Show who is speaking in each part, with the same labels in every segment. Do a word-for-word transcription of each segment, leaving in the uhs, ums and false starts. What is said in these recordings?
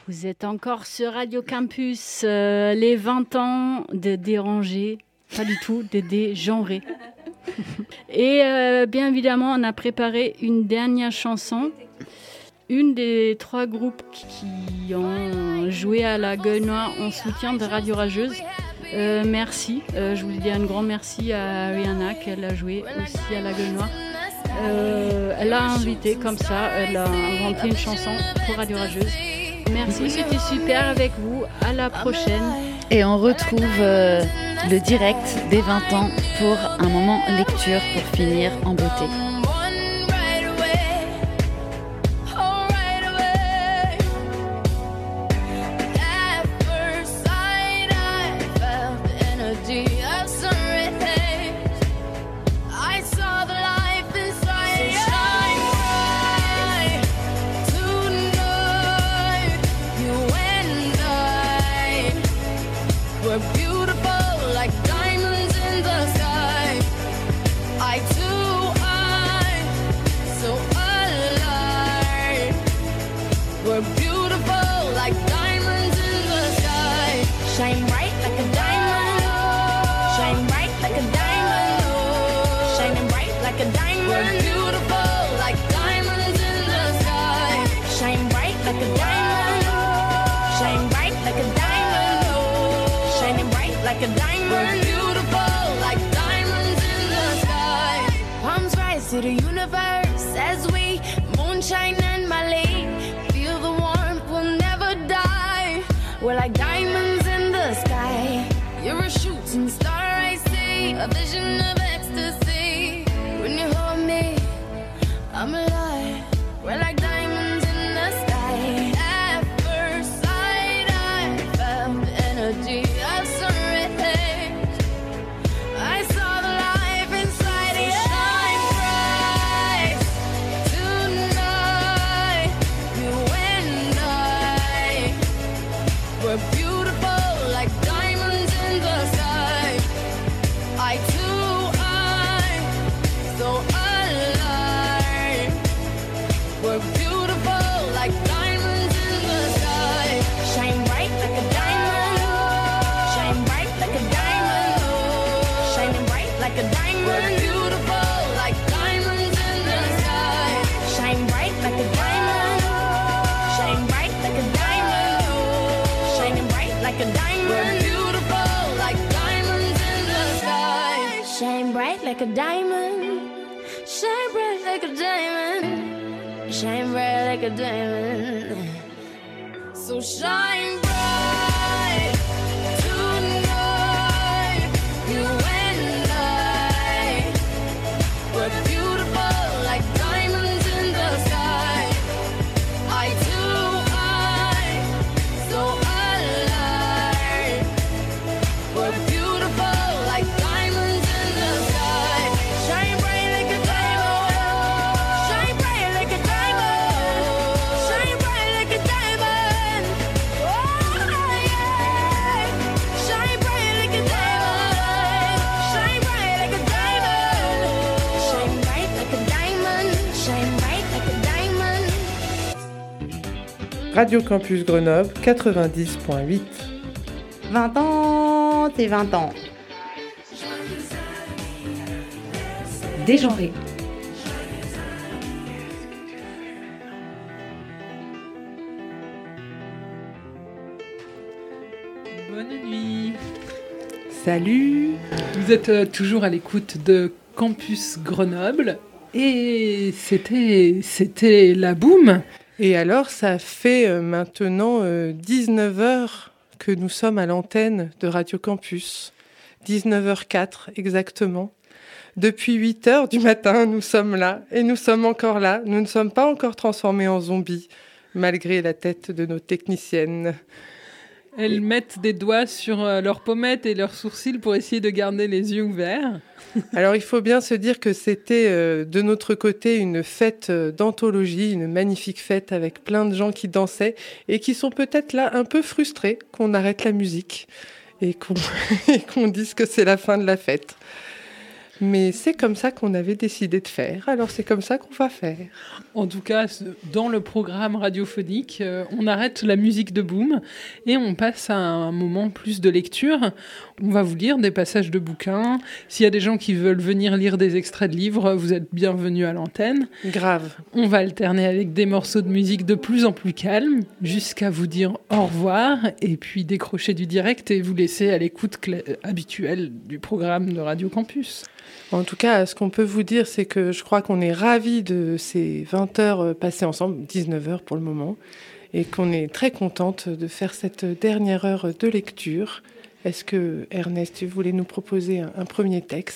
Speaker 1: Vous êtes encore sur Radio Campus, euh, les vingt ans de Dérangé, pas du tout, de Dégenré. Et euh, bien évidemment, on a préparé une dernière chanson. Une des trois groupes qui ont joué à la Gueule Noire en soutien de Radio Rageuse. Euh, merci, euh, je voulais dire un grand merci à Rihanna qu'elle a joué aussi à la Gueule Noire. Euh, elle a invité comme ça, elle a inventé une chanson pour Radio Rageuse. Merci, c'était super avec vous. À la prochaine.
Speaker 2: Et on retrouve euh, le direct des vingt ans pour un moment lecture pour finir en beauté.
Speaker 3: To the universe as we moonshine and Malay. Feel the warmth, we'll never die. We're like diamonds in the sky. You're a shooting star, I see. A vision of ecstasy. When you hold me, I'm alive. We're like diamonds in the sky. At first sight, I felt the energy of sunrise. I saw the life inside you. Like a diamond, shine bright like a diamond, shine bright like a diamond. So shine bright tonight, you and I. We're beautiful like diamonds in the sky. Eye to eye, so alive. We're beautiful like diamonds.
Speaker 4: Radio Campus Grenoble quatre-vingt-dix point huit.
Speaker 5: vingt ans, c'est vingt ans.
Speaker 6: Dégenré.
Speaker 7: Bonne nuit.
Speaker 4: Salut.
Speaker 7: Vous êtes euh, toujours à l'écoute de Campus Grenoble et c'était, c'était la boum.
Speaker 4: Et alors, ça fait euh, maintenant euh, dix-neuf heures que nous sommes à l'antenne de Radio Campus. dix-neuf heures quatre exactement. Depuis huit heures du matin, nous sommes là. Et nous sommes encore là. Nous ne sommes pas encore transformés en zombies, malgré la tête de nos techniciennes.
Speaker 7: Elles mettent des doigts sur euh, leurs pommettes et leurs sourcils pour essayer de garder les yeux ouverts.
Speaker 4: Alors, il faut bien se dire que c'était euh, de notre côté une fête euh, d'anthologie, une magnifique fête avec plein de gens qui dansaient et qui sont peut-être là un peu frustrés qu'on arrête la musique et qu'on, et qu'on dise que c'est la fin de la fête. Mais c'est comme ça qu'on avait décidé de faire, alors c'est comme ça qu'on va faire.
Speaker 7: En tout cas, dans le programme radiophonique, euh, on arrête la musique de boom et on passe à un moment plus de lecture. On va vous lire des passages de bouquins. S'il y a des gens qui veulent venir lire des extraits de livres, vous êtes bienvenus à l'antenne.
Speaker 4: Grave.
Speaker 7: On va alterner avec des morceaux de musique de plus en plus calmes, jusqu'à vous dire au revoir, et puis décrocher du direct et vous laisser à l'écoute cl- habituelle du programme de Radio Campus.
Speaker 4: En tout cas, ce qu'on peut vous dire, c'est que je crois qu'on est ravis de ces vingt heures passées ensemble, dix-neuf heures pour le moment, et qu'on est très contente de faire cette dernière heure de lecture. Est-ce que, Ernest, tu voulais nous proposer un, un premier texte ?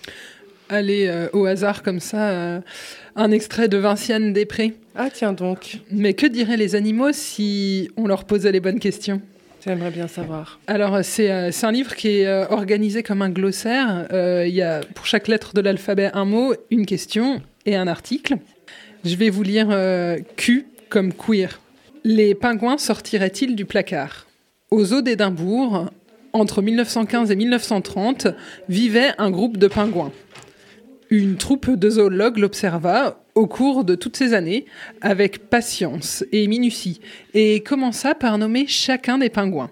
Speaker 7: Allez, euh, au hasard comme ça, euh, un extrait de Vinciane Després.
Speaker 4: Ah tiens donc.
Speaker 7: Mais que diraient les animaux si on leur posait les bonnes questions ?
Speaker 4: J'aimerais bien savoir.
Speaker 7: Alors, c'est, euh, c'est un livre qui est euh, organisé comme un glossaire. Il euh, y a pour chaque lettre de l'alphabet un mot, une question et un article. Je vais vous lire euh, Q comme queer. Les pingouins sortiraient-ils du placard ? Aux eaux d'Édimbourg, entre mille neuf cent quinze et mille neuf cent trente, vivait un groupe de pingouins. Une troupe de zoologues l'observa au cours de toutes ces années avec patience et minutie et commença par nommer chacun des pingouins.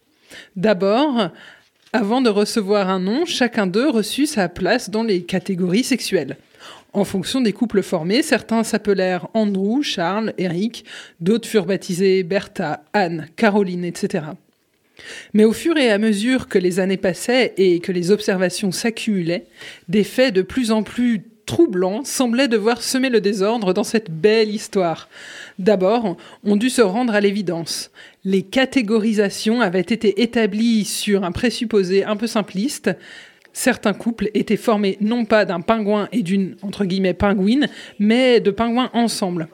Speaker 7: D'abord, avant de recevoir un nom, chacun d'eux reçut sa place dans les catégories sexuelles. En fonction des couples formés, certains s'appelèrent Andrew, Charles, Eric, d'autres furent baptisés Bertha, Anne, Caroline, et cetera. Mais au fur et à mesure que les années passaient et que les observations s'accumulaient, des faits de plus en plus troublants semblaient devoir semer le désordre dans cette belle histoire. D'abord, on dut se rendre à l'évidence. Les catégorisations avaient été établies sur un présupposé un peu simpliste. Certains couples étaient formés non pas d'un pingouin et d'une, entre guillemets, pingouine, mais de pingouins ensemble.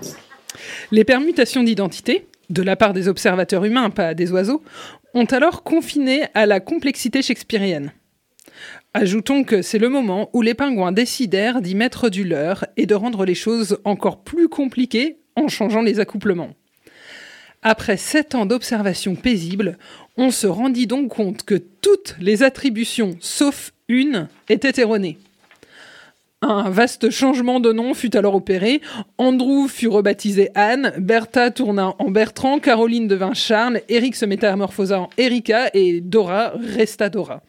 Speaker 7: Les permutations d'identité, de la part des observateurs humains, pas des oiseaux, ont alors confiné à la complexité shakespearienne. Ajoutons que c'est le moment où les pingouins décidèrent d'y mettre du leur et de rendre les choses encore plus compliquées en changeant les accouplements. Après sept ans d'observation paisible, on se rendit donc compte que toutes les attributions, sauf une, étaient erronées. Un vaste changement de nom fut alors opéré. Andrew fut rebaptisé Anne, Bertha tourna en Bertrand, Caroline devint Charles, Eric se métamorphosa en Erika et Dora resta Dora.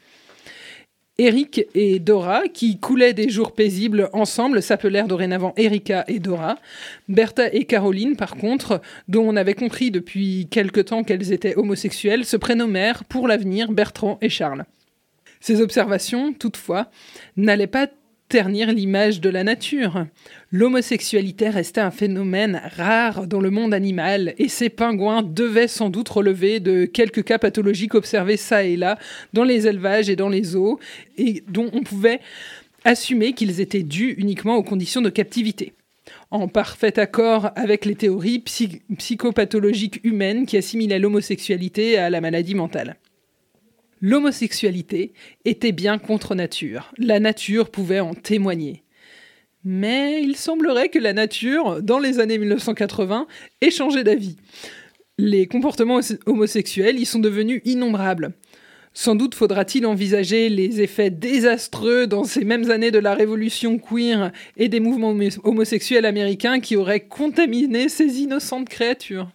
Speaker 7: Eric et Dora, qui coulaient des jours paisibles ensemble, s'appelèrent dorénavant Erika et Dora. Bertha et Caroline, par contre, dont on avait compris depuis quelque temps qu'elles étaient homosexuelles, se prénommèrent pour l'avenir Bertrand et Charles. Ces observations, toutefois, n'allaient pas ternir l'image de la nature. L'homosexualité restait un phénomène rare dans le monde animal et ces pingouins devaient sans doute relever de quelques cas pathologiques observés ça et là dans les élevages et dans les zoos et dont on pouvait assumer qu'ils étaient dus uniquement aux conditions de captivité. En parfait accord avec les théories psy- psychopathologiques humaines qui assimilaient l'homosexualité à la maladie mentale. L'homosexualité était bien contre nature. La nature pouvait en témoigner. Mais il semblerait que la nature, dans les années mille neuf cent quatre-vingts, ait changé d'avis. Les comportements homosexuels y sont devenus innombrables. Sans doute faudra-t-il envisager les effets désastreux dans ces mêmes années de la révolution queer et des mouvements homosexuels américains qui auraient contaminé ces innocentes créatures.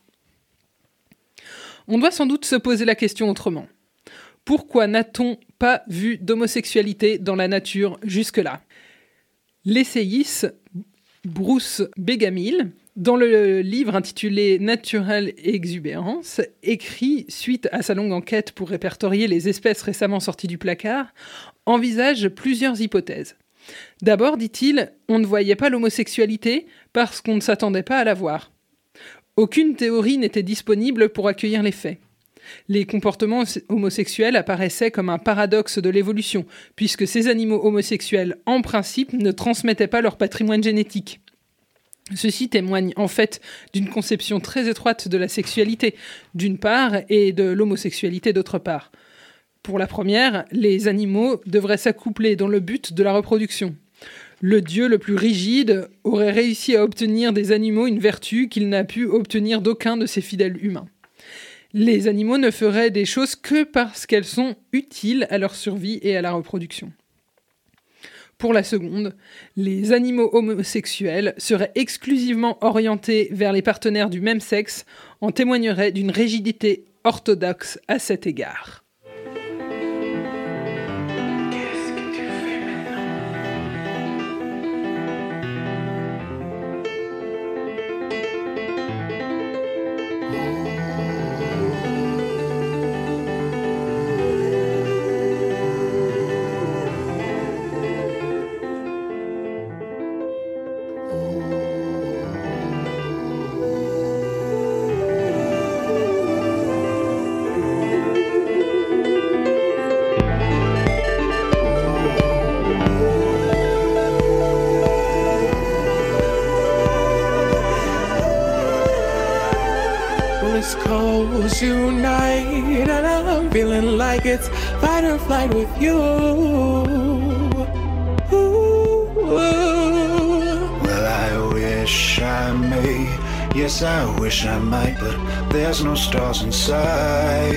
Speaker 7: On doit sans doute se poser la question autrement. Pourquoi n'a-t-on pas vu d'homosexualité dans la nature jusque-là ? L'essayiste Bruce Begamill, dans le livre intitulé Natural Exuberance, écrit suite à sa longue enquête pour répertorier les espèces récemment sorties du placard, envisage plusieurs hypothèses. D'abord, dit-il, on ne voyait pas l'homosexualité parce qu'on ne s'attendait pas à la voir. Aucune théorie n'était disponible pour accueillir les faits. Les comportements homosexuels apparaissaient comme un paradoxe de l'évolution, puisque ces animaux homosexuels, en principe, ne transmettaient pas leur patrimoine génétique. Ceci témoigne en fait d'une conception très étroite de la sexualité, d'une part, et de l'homosexualité d'autre part. Pour la première, les animaux devraient s'accoupler dans le but de la reproduction. Le dieu le plus rigide aurait réussi à obtenir des animaux une vertu qu'il n'a pu obtenir d'aucun de ses fidèles humains. Les animaux ne feraient des choses que parce qu'elles sont utiles à leur survie et à la reproduction. Pour la seconde, les animaux homosexuels seraient exclusivement orientés vers les partenaires du même sexe, en témoignerait d'une rigidité orthodoxe à cet égard.
Speaker 6: Coast unite, and I'm feeling like it's fight or flight with you. Ooh, ooh.
Speaker 8: Well, I wish I may, yes, I wish I might, but there's no stars in sight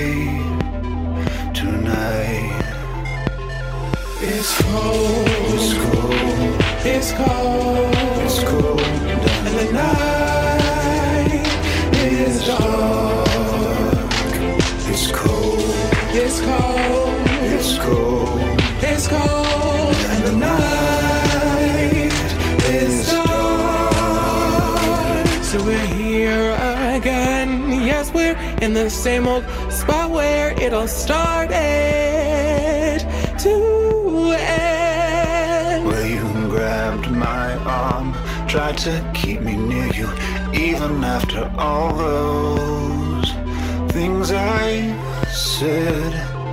Speaker 8: tonight.
Speaker 6: It's cold,
Speaker 8: It's cold,
Speaker 6: it's cold,
Speaker 8: it's cold,
Speaker 6: and the night is dark.
Speaker 8: it's cold,
Speaker 6: It's cold,
Speaker 8: it's cold,
Speaker 6: it's cold, and the night is dark. So we're here again. Yes, we're in the same old spot where it all started to end.
Speaker 8: Well, you grabbed my arm, tried to keep me near you, even after all those things I said.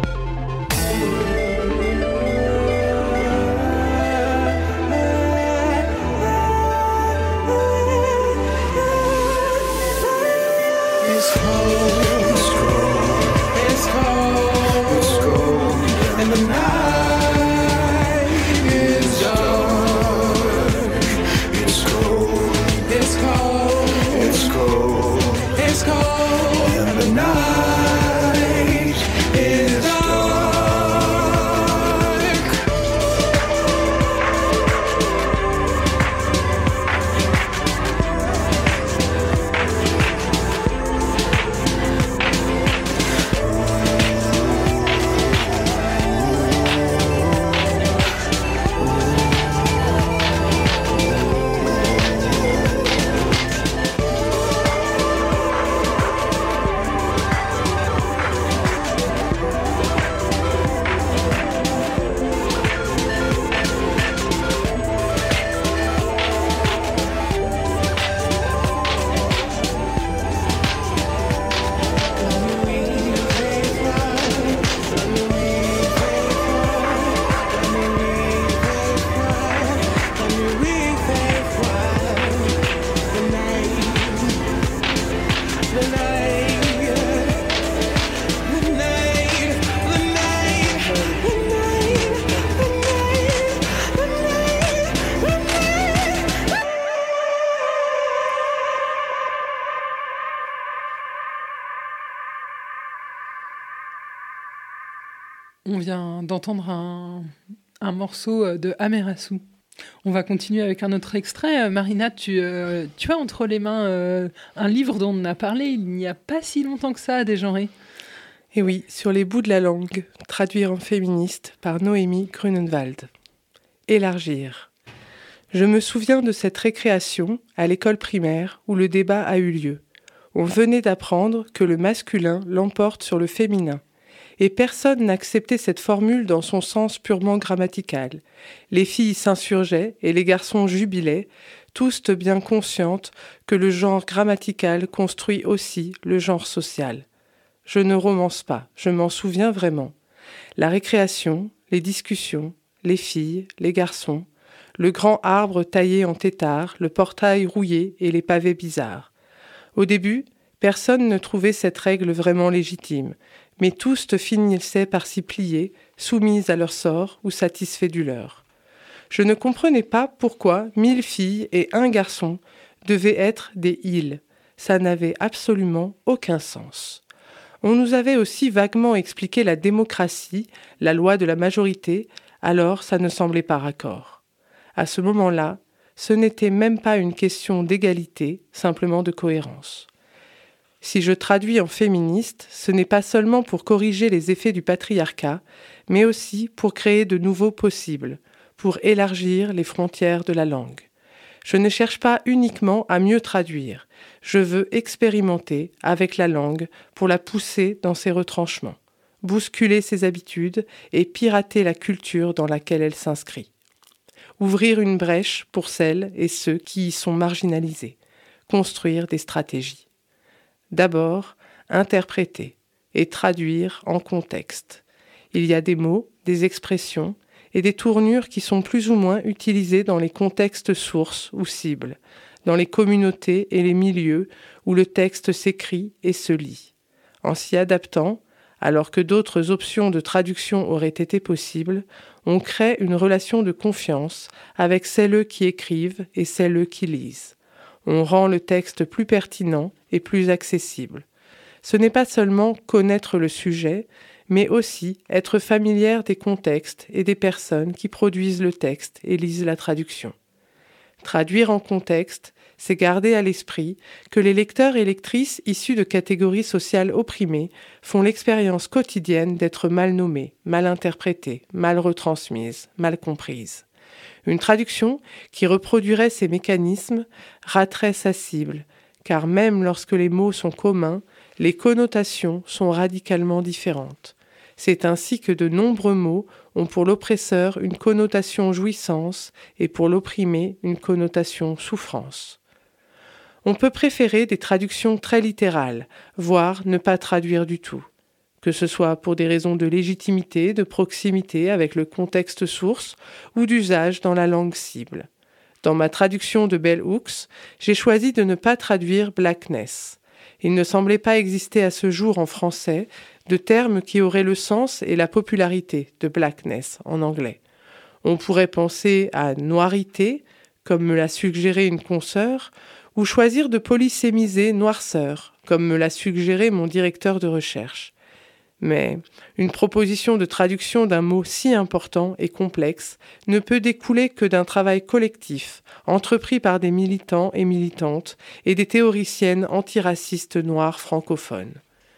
Speaker 6: It's cold,
Speaker 8: It's cold,
Speaker 6: it's cold,
Speaker 8: it's cold,
Speaker 6: and the night is dark.
Speaker 8: it's cold,
Speaker 6: It's cold,
Speaker 8: it's cold,
Speaker 6: it's cold, and the night is dark.
Speaker 7: On vient d'entendre un, un morceau de Amaterasu. On va continuer avec un autre extrait. Marina, tu, euh, tu as entre les mains euh, un livre dont on a parlé il n'y a pas si longtemps que ça à Dégenrer.
Speaker 4: Et oui, sur les bouts de la langue, traduire en féministe par Noémie Grunenwald. Élargir. Je me souviens de cette récréation à l'école primaire où le débat a eu lieu. On venait d'apprendre que le masculin l'emporte sur le féminin. Et personne n'acceptait cette formule dans son sens purement grammatical. Les filles s'insurgeaient et les garçons jubilaient, tous bien conscientes que le genre grammatical construit aussi le genre social. Je ne romance pas, je m'en souviens vraiment. La récréation, les discussions, les filles, les garçons, le grand arbre taillé en tétard, le portail rouillé et les pavés bizarres. Au début, personne ne trouvait cette règle vraiment légitime, mais tous finissaient par s'y plier, soumises à leur sort ou satisfaits du leur. Je ne comprenais pas pourquoi mille filles et un garçon devaient être des ils. Ça n'avait absolument aucun sens. On nous avait aussi vaguement expliqué la démocratie, la loi de la majorité, alors ça ne semblait pas raccord. À ce moment-là, ce n'était même pas une question d'égalité, simplement de cohérence. Si je traduis en féministe, ce n'est pas seulement pour corriger les effets du patriarcat, mais aussi pour créer de nouveaux possibles, pour élargir les frontières de la langue. Je ne cherche pas uniquement à mieux traduire, je veux expérimenter avec la langue pour la pousser dans ses retranchements, bousculer ses habitudes et pirater la culture dans laquelle elle s'inscrit. Ouvrir une brèche pour celles et ceux qui y sont marginalisés, construire des stratégies. D'abord, interpréter et traduire en contexte. Il y a des mots, des expressions et des tournures qui sont plus ou moins utilisés dans les contextes sources ou cibles, dans les communautés et les milieux où le texte s'écrit et se lit. En s'y adaptant, alors que d'autres options de traduction auraient été possibles, on crée une relation de confiance avec celles qui écrivent et celles qui lisent. On rend le texte plus pertinent et plus accessible. Ce n'est pas seulement connaître le sujet, mais aussi être familière des contextes et des personnes qui produisent le texte et lisent la traduction. Traduire en contexte, c'est garder à l'esprit que les lecteurs et lectrices issus de catégories sociales opprimées font l'expérience quotidienne d'être mal nommés, mal interprétés, mal retransmises, mal comprises. Une traduction qui reproduirait ces mécanismes raterait sa cible, car même lorsque les mots sont communs, les connotations sont radicalement différentes. C'est ainsi que de nombreux mots ont pour l'oppresseur une connotation jouissance et pour l'opprimé une connotation souffrance. On peut préférer des traductions très littérales, voire ne pas traduire du tout, que ce soit pour des raisons de légitimité, de proximité avec le contexte source ou d'usage dans la langue cible. Dans ma traduction de Bell Hooks, j'ai choisi de ne pas traduire blackness. Il ne semblait pas exister à ce jour en français de termes qui auraient le sens et la popularité de blackness en anglais. On pourrait penser à noirité, comme me l'a suggéré une consoeur, ou choisir de polysémiser noirceur, comme me l'a suggéré mon directeur de recherche. Mais une proposition de traduction d'un mot si important et complexe ne peut découler que d'un travail collectif, entrepris par des militants et militantes et des théoriciennes antiracistes noires francophones.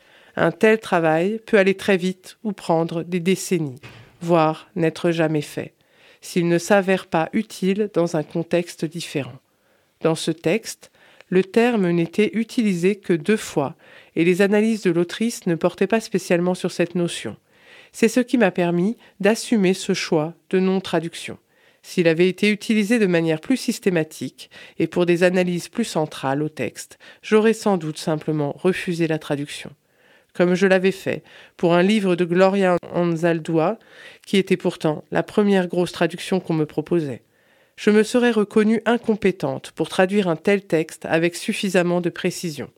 Speaker 4: Un tel travail peut aller très vite ou prendre des décennies, voire n'être jamais fait, s'il ne s'avère pas utile dans un contexte différent. Dans ce texte, le terme n'était utilisé que deux fois et les analyses de l'autrice ne portaient pas spécialement sur cette notion. C'est ce qui m'a permis d'assumer ce choix de non-traduction. S'il avait été utilisé de manière plus systématique et pour des analyses plus centrales au texte, j'aurais sans doute simplement refusé la traduction. Comme je l'avais fait pour un livre de Gloria Anzaldúa, qui était pourtant la première grosse traduction qu'on me proposait. Je me serais reconnue incompétente pour traduire un tel texte avec suffisamment de précision.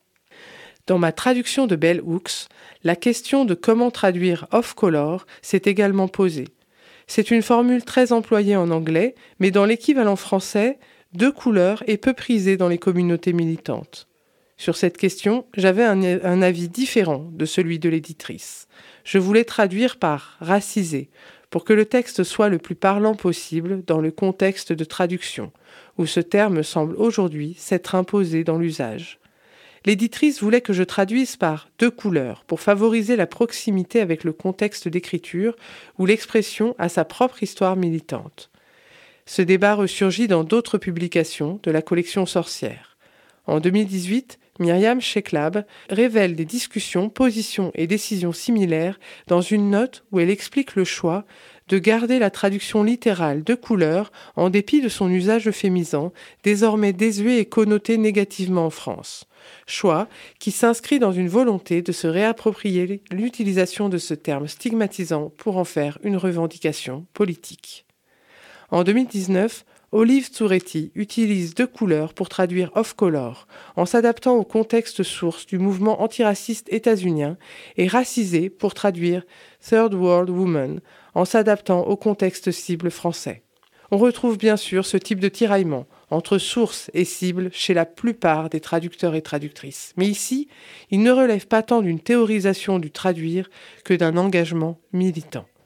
Speaker 4: Dans ma traduction de Bell Hooks, la question de comment traduire off-color s'est également posée. C'est une formule très employée en anglais, mais dans l'équivalent français, de couleur est peu prisée dans les communautés militantes. Sur cette question, j'avais un, un avis différent de celui de l'éditrice. Je voulais traduire par « racisé », pour que le texte soit le plus parlant possible dans le contexte de traduction, où ce terme semble aujourd'hui s'être imposé dans l'usage. L'éditrice voulait que je traduise par deux couleurs pour favoriser la proximité avec le contexte d'écriture où l'expression a sa propre histoire militante. Ce débat ressurgit dans d'autres publications de la collection Sorcière. En deux mille dix-huit, Myriam Sheklab révèle des discussions, positions et décisions similaires dans une note où elle explique le choix de garder la traduction littérale de couleur en dépit de son usage euphémisant, désormais désuet et connoté négativement en France. Choix qui s'inscrit dans une volonté de se réapproprier l'utilisation de ce terme stigmatisant pour en faire une revendication politique. En deux mille dix-neuf, Olive Tsuretti utilise deux couleurs pour traduire off-color, en s'adaptant au contexte source du mouvement antiraciste états-unien, et racisé pour traduire Third World Woman, en s'adaptant au contexte cible français. On retrouve bien sûr ce type de tiraillement entre source et cible chez la plupart des traducteurs et traductrices. Mais ici, il ne relève pas tant d'une théorisation du traduire que d'un engagement militant.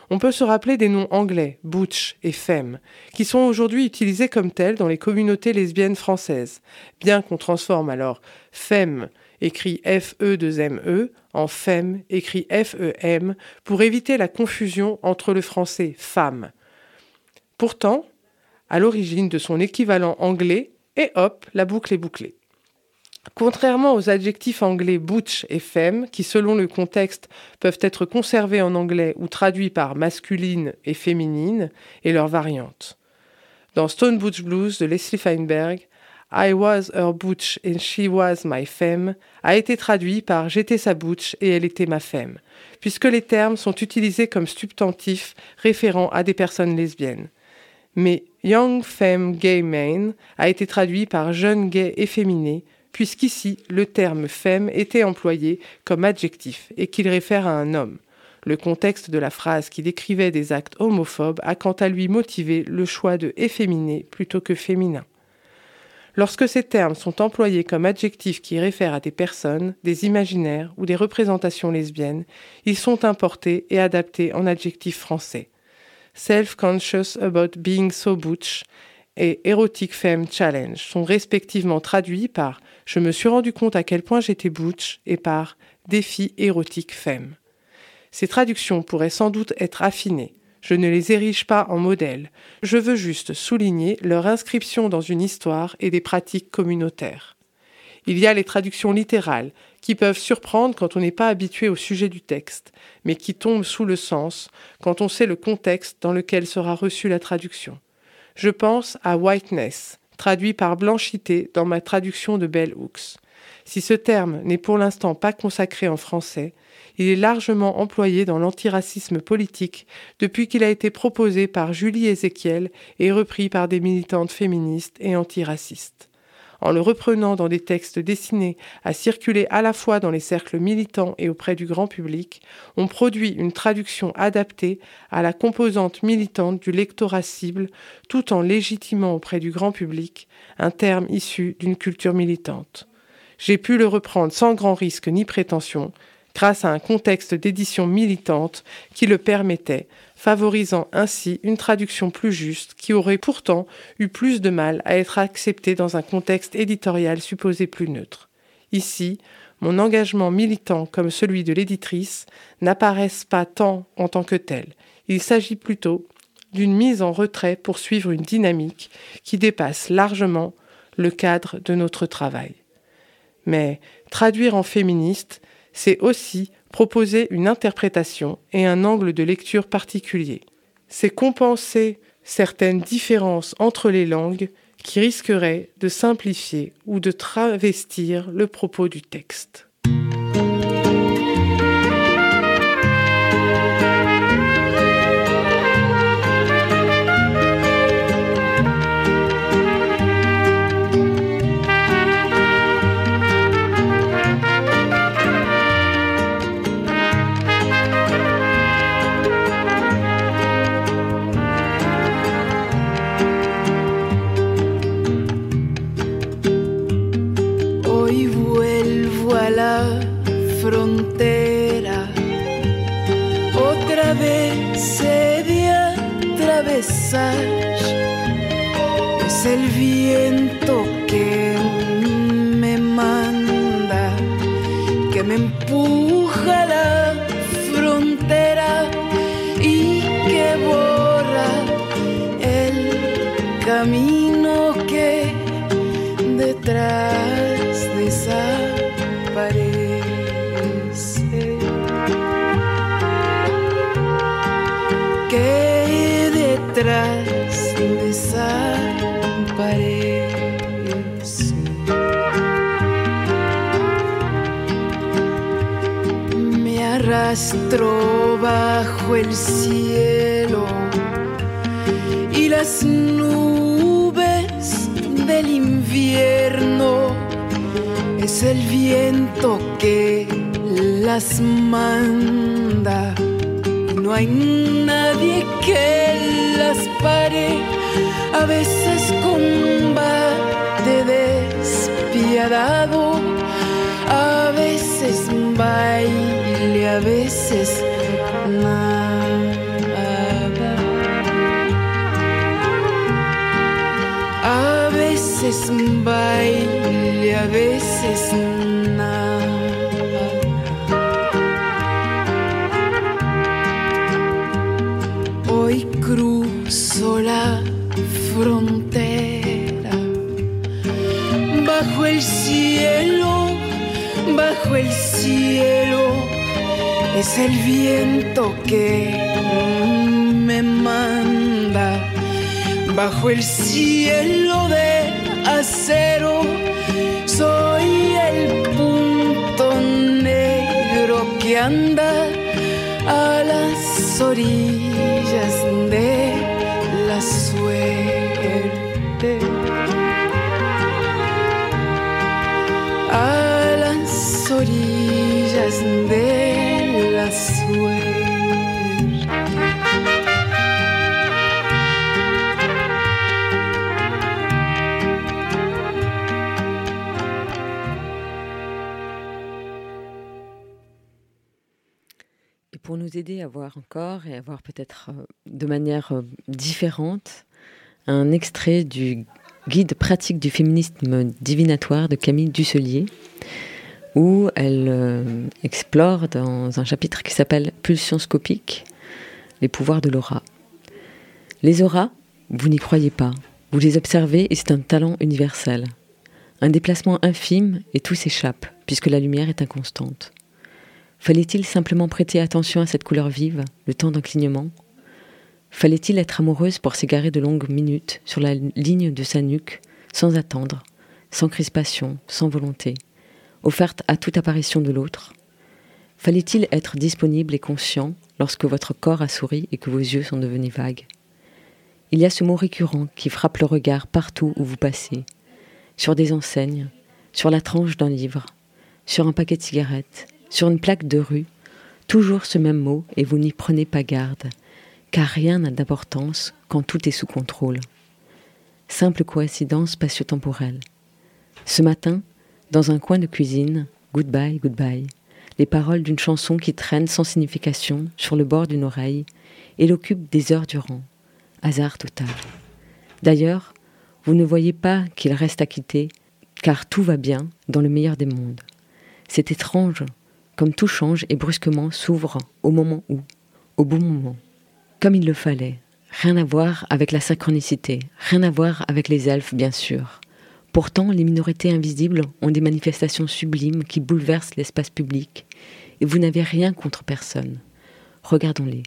Speaker 4: On peut se rappeler des noms anglais, butch et femme, qui sont aujourd'hui utilisés comme tels dans les communautés lesbiennes françaises, bien qu'on transforme alors femme, écrit F E deux M E, en femme, écrit F E M, pour éviter la confusion entre le français femme. Pourtant, à l'origine de son équivalent anglais, et hop, la boucle est bouclée. Contrairement aux adjectifs anglais butch et femme, qui selon le contexte peuvent être conservés en anglais ou traduits par masculine et féminine, et leurs variantes. Dans Stone Butch Blues de Leslie Feinberg, I was her butch and she was my femme a été traduit par j'étais sa butch et elle était ma femme, puisque les termes sont utilisés comme substantifs référant à des personnes lesbiennes. Mais young femme gay man a été traduit par jeune gay efféminé, puisqu'ici le terme femme était employé comme adjectif et qu'il réfère à un homme. Le contexte de la phrase qui décrivait des actes homophobes a quant à lui motivé le choix de efféminé plutôt que féminin. Lorsque ces termes sont employés comme adjectifs qui réfèrent à des personnes, des imaginaires ou des représentations lesbiennes, ils sont importés et adaptés en adjectifs français. Self-conscious about being so butch et Erotic Femme Challenge sont respectivement traduits par « Je me suis rendu compte à quel point j'étais butch » et par « Défi érotique femme ». Ces traductions pourraient sans doute être affinées. Je ne les érige pas en modèle. Je veux juste souligner leur inscription dans une histoire et des pratiques communautaires. Il y a les traductions littérales, qui peuvent surprendre quand on n'est pas habitué au sujet du texte, mais qui tombent sous le sens quand on sait le contexte dans lequel sera reçue la traduction. Je pense à whiteness, traduit par blanchité dans ma traduction de Bell Hooks. Si ce terme n'est pour l'instant pas consacré en français, il est largement employé dans l'antiracisme politique depuis qu'il a été proposé par Julie Ezekiel et repris par des militantes féministes et antiracistes. En le reprenant dans des textes destinés à circuler à la fois dans les cercles militants et auprès du grand public, on produit une traduction adaptée à la composante militante du lectorat cible tout en légitimant auprès du grand public un terme issu d'une culture militante. J'ai pu le reprendre sans grand risque ni prétention, grâce à un contexte d'édition militante qui le permettait, favorisant ainsi une traduction plus juste qui aurait pourtant eu plus de mal à être acceptée dans un contexte éditorial supposé plus neutre. Ici, mon engagement militant comme celui de l'éditrice n'apparaissent pas tant en tant que tel. Il s'agit plutôt d'une mise en retrait pour suivre une dynamique qui dépasse largement le cadre de notre travail. Mais traduire en féministe, c'est aussi proposer une interprétation et un angle de lecture particulier. C'est compenser certaines différences entre les langues qui risqueraient de simplifier ou de travestir le propos du texte.
Speaker 3: Frontera, otra vez he de atravesar, es el viento que me manda, que me empuja a la frontera y que borra el camino que detrás desaparece. Que detrás desaparece. Me arrastro bajo el cielo y las nubes del invierno. Es el viento que las manda. No hay nadie que las pare, a veces combate despiadado, a veces baile, a veces nada.
Speaker 9: a veces nada. Hoy cruzo la frontera, bajo el cielo, bajo el cielo, es el viento que me manda, bajo el cielo de acero, soy el punto negro que anda a las orillas de la suerte, a las orillas de la suerte.
Speaker 10: Pour nous aider à voir encore et à voir peut-être euh, de manière euh, différente, un extrait du guide pratique du féminisme divinatoire de Camille Dusselier, où elle euh, explore dans un chapitre qui s'appelle Pulsion scopique, les pouvoirs de l'aura. Les auras, vous n'y croyez pas, vous les observez et c'est un talent universel. Un déplacement infime et tout s'échappe, puisque la lumière est inconstante. Fallait-il simplement prêter attention à cette couleur vive, le temps d'un clignement ? Fallait-il être amoureuse pour s'égarer de longues minutes sur la ligne de sa nuque, sans attendre, sans crispation, sans volonté, offerte à toute apparition de l'autre ? Fallait-il être disponible et conscient lorsque votre corps a souri et que vos yeux sont devenus vagues ? Il y a ce mot récurrent qui frappe le regard partout où vous passez, sur des enseignes, sur la tranche d'un livre, sur un paquet de cigarettes, sur une plaque de rue, toujours ce même mot et vous n'y prenez pas garde, car rien n'a d'importance quand tout est sous contrôle. Simple coïncidence spatio-temporelle. Ce matin, dans un coin de cuisine, goodbye, goodbye, les paroles d'une chanson qui traîne sans signification sur le bord d'une oreille et l'occupe des heures durant. Hasard total. D'ailleurs, vous ne voyez pas qu'il reste à quitter, car tout va bien dans le meilleur des mondes. C'est étrange, comme tout change et brusquement s'ouvre au moment où, au bon moment, comme il le fallait. Rien à voir avec la synchronicité, rien à voir avec les elfes, bien sûr. Pourtant, les minorités invisibles ont des manifestations sublimes qui bouleversent l'espace public, et vous n'avez rien contre personne. Regardons-les.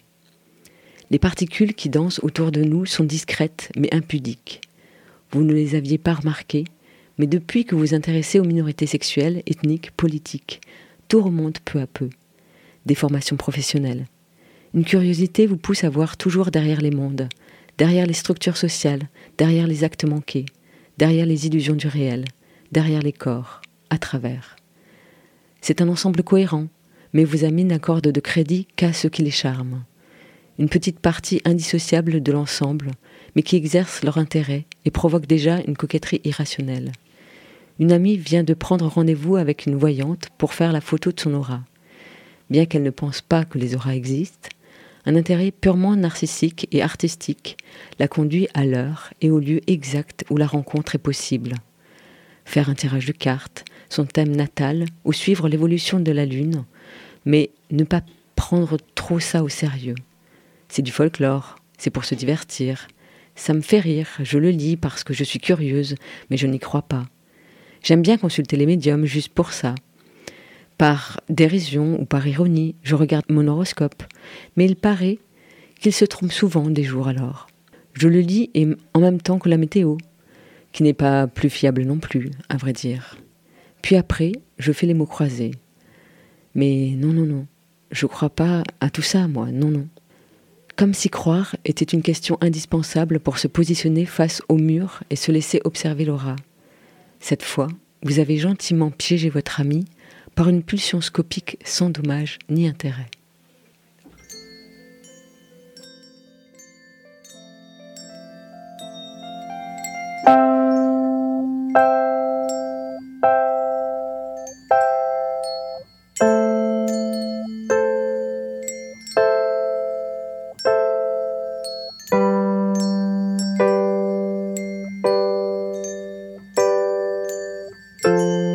Speaker 10: Les particules qui dansent autour de nous sont discrètes mais impudiques. Vous ne les aviez pas remarquées, mais depuis que vous vous intéressez aux minorités sexuelles, ethniques, politiques, tout remonte peu à peu. Des formations professionnelles. Une curiosité vous pousse à voir toujours derrière les mondes, derrière les structures sociales, derrière les actes manqués, derrière les illusions du réel, derrière les corps, à travers. C'est un ensemble cohérent, mais vos amis n'accordent de crédit qu'à ceux qui les charment. Une petite partie indissociable de l'ensemble, mais qui exerce leur intérêt et provoque déjà une coquetterie irrationnelle. Une amie vient de prendre rendez-vous avec une voyante pour faire la photo de son aura. Bien qu'elle ne pense pas que les auras existent, un intérêt purement narcissique et artistique la conduit à l'heure et au lieu exact où la rencontre est possible. Faire un tirage de cartes, son thème natal ou suivre l'évolution de la lune, mais ne pas prendre trop ça au sérieux. C'est du folklore, c'est pour se divertir. Ça me fait rire, je le lis parce que je suis curieuse, mais je n'y crois pas. J'aime bien consulter les médiums juste pour ça. Par dérision ou par ironie, je regarde mon horoscope, mais il paraît qu'il se trompe souvent des jours alors. Je le lis et en même temps que la météo, qui n'est pas plus fiable non plus, à vrai dire. Puis après, je fais les mots croisés. Mais non, non, non, je crois pas à tout ça, moi, non, non. Comme si croire était une question indispensable pour se positionner face au mur et se laisser observer l'aura. Cette fois, vous avez gentiment piégé votre ami par une pulsion scopique sans dommage ni intérêt.
Speaker 3: Thank you.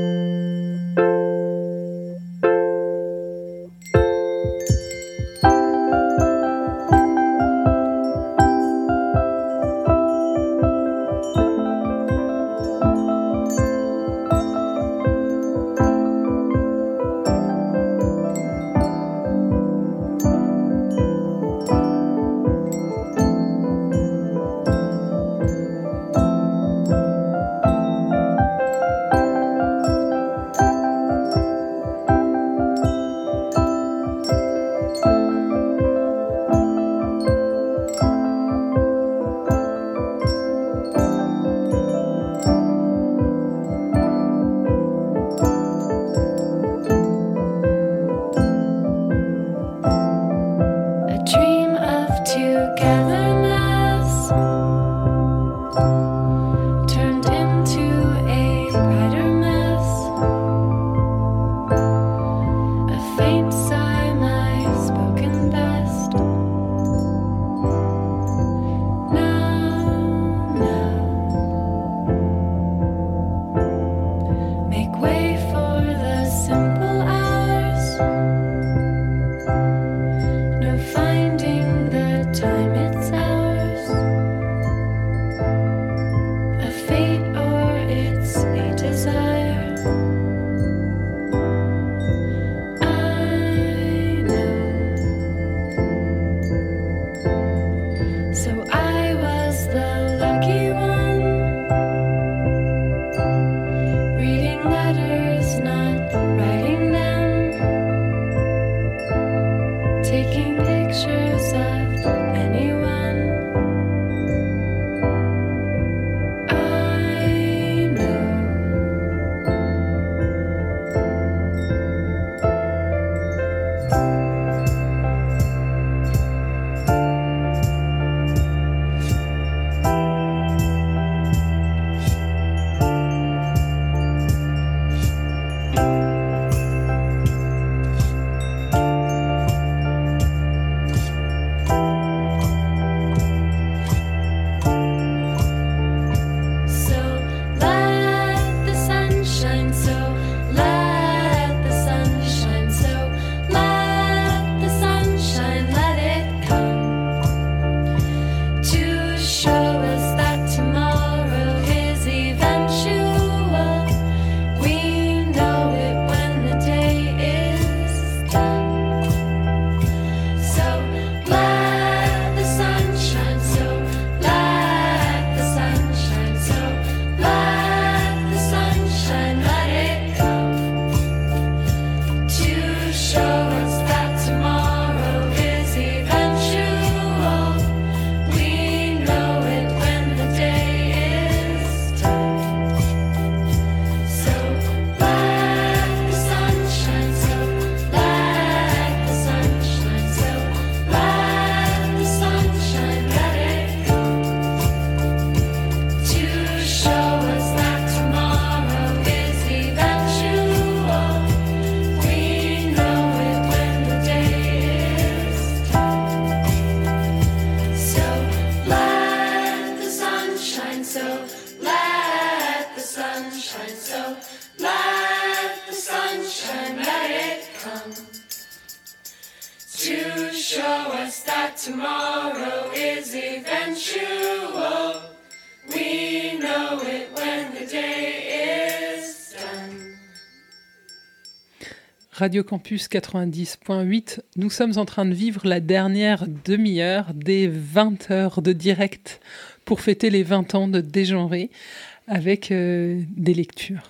Speaker 9: Tomorrow is eventual. We know it when the day is done.
Speaker 7: Radio Campus quatre-vingt-dix point huit, nous sommes en train de vivre la dernière demi-heure des vingt heures de direct pour fêter les vingt ans de Dégenré avec euh, des lectures.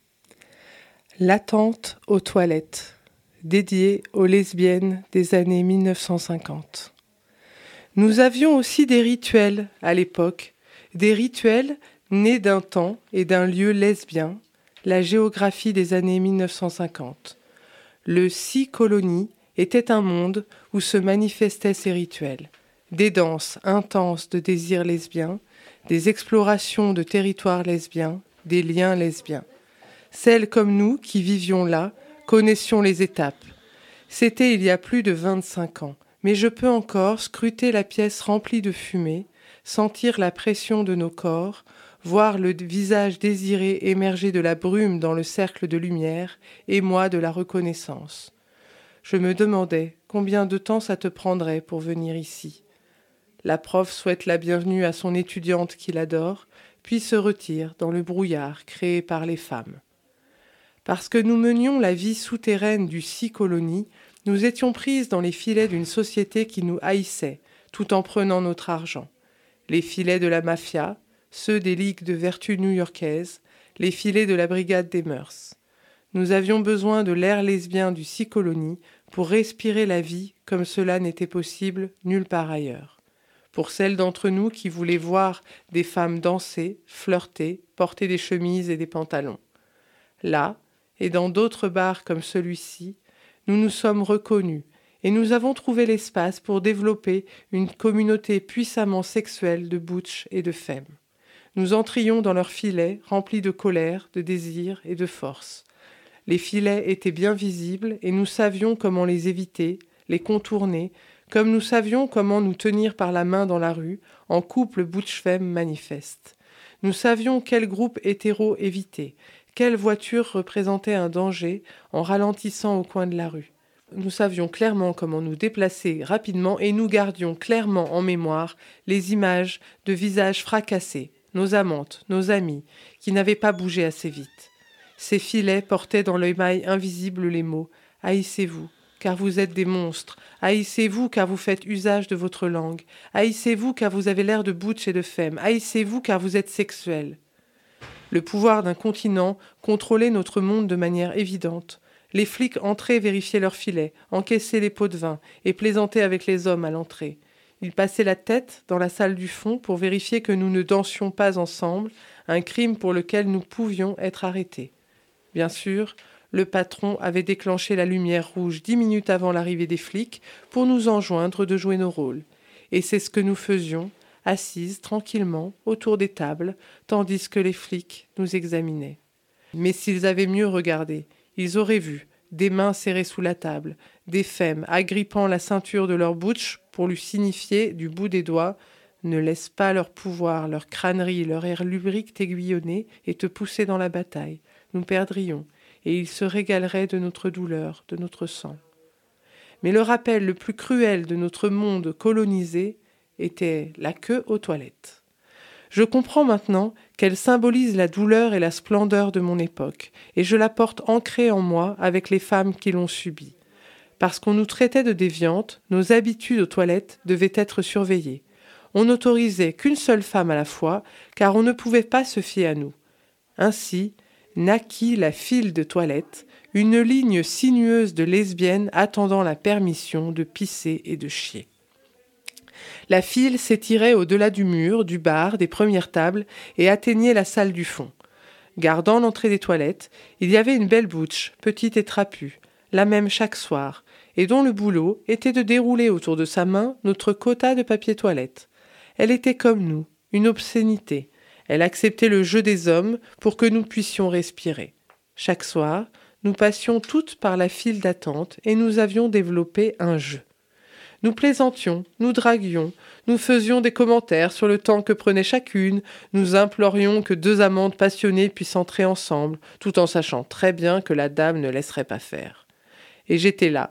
Speaker 4: L'attente aux toilettes, dédiée aux lesbiennes des années mille neuf cent cinquante. Nous avions aussi des rituels à l'époque, des rituels nés d'un temps et d'un lieu lesbien, la géographie des années mille neuf cent cinquante. Le six colonies était un monde où se manifestaient ces rituels. Des danses intenses de désirs lesbiens, des explorations de territoires lesbiens, des liens lesbiens. Celles comme nous qui vivions là connaissions les étapes. C'était il y a plus de vingt-cinq ans, mais je peux encore scruter la pièce remplie de fumée, sentir la pression de nos corps, voir le visage désiré émerger de la brume dans le cercle de lumière, et moi de la reconnaissance. Je me demandais combien de temps ça te prendrait pour venir ici. La prof souhaite la bienvenue à son étudiante qui l'adore, puis se retire dans le brouillard créé par les femmes. Parce que nous menions la vie souterraine du six colonies, nous étions prises dans les filets d'une société qui nous haïssait, tout en prenant notre argent. Les filets de la mafia, ceux des ligues de vertu new-yorkaises, les filets de la brigade des mœurs. Nous avions besoin de l'air lesbien du six colonies pour respirer la vie comme cela n'était possible nulle part ailleurs. Pour celles d'entre nous qui voulaient voir des femmes danser, flirter, porter des chemises et des pantalons. Là, et dans d'autres bars comme celui-ci, nous nous sommes reconnus et nous avons trouvé l'espace pour développer une communauté puissamment sexuelle de butch et de femmes. Nous entrions dans leurs filets remplis de colère, de désir et de force. Les filets étaient bien visibles et nous savions comment les éviter, les contourner, comme nous savions comment nous tenir par la main dans la rue, en couple butch-femme manifeste. Nous savions quel groupe hétéro éviter, quelle voiture représentait un danger en ralentissant au coin de la rue. Nous savions clairement comment nous déplacer rapidement et nous gardions clairement en mémoire les images de visages fracassés, nos amantes, nos amis, qui n'avaient pas bougé assez vite. Ces filets portaient dans l'émail invisible les mots « Haïssez-vous, car vous êtes des monstres. Haïssez-vous, car vous faites usage de votre langue. Haïssez-vous, car vous avez l'air de butch et de femme. Haïssez-vous, car vous êtes sexuel. » Le pouvoir d'un continent contrôlait notre monde de manière évidente. Les flics entraient vérifier leurs filets, encaissaient les pots de vin et plaisantaient avec les hommes à l'entrée. Ils passaient la tête dans la salle du fond pour vérifier que nous ne dansions pas ensemble, un crime pour lequel nous pouvions être arrêtés. Bien sûr, le patron avait déclenché la lumière rouge dix minutes avant l'arrivée des flics pour nous enjoindre de jouer nos rôles. Et c'est ce que nous faisions, assises tranquillement autour des tables, tandis que les flics nous examinaient. Mais s'ils avaient mieux regardé, ils auraient vu des mains serrées sous la table, des femmes agrippant la ceinture de leur butch pour lui signifier du bout des doigts « Ne laisse pas leur pouvoir, leur crânerie, leur air lubrique t'aiguillonner et te pousser dans la bataille. Nous perdrions, et ils se régaleraient de notre douleur, de notre sang. » Mais le rappel le plus cruel de notre monde colonisé était la queue aux toilettes. Je comprends maintenant qu'elle symbolise la douleur et la splendeur de mon époque, et je la porte ancrée en moi avec les femmes qui l'ont subie. Parce qu'on nous traitait de déviantes, nos habitudes aux toilettes devaient être surveillées. On n'autorisait qu'une seule femme à la fois, car on ne pouvait pas se fier à nous. Ainsi naquit la file de toilette, une ligne sinueuse de lesbiennes attendant la permission de pisser et de chier. La file s'étirait au-delà du mur, du bar, des premières tables et atteignait la salle du fond. Gardant l'entrée des toilettes, il y avait une belle butch, petite et trapue, la même chaque soir, et dont le boulot était de dérouler autour de sa main notre quota de papier toilette. Elle était comme nous, une obscénité. Elle acceptait le jeu des hommes pour que nous puissions respirer. Chaque soir, nous passions toutes par la file d'attente et nous avions développé un jeu. Nous plaisantions, nous draguions, nous faisions des commentaires sur le temps que prenait chacune, nous implorions que deux amantes passionnées puissent entrer ensemble, tout en sachant très bien que la dame ne laisserait pas faire. Et j'étais là,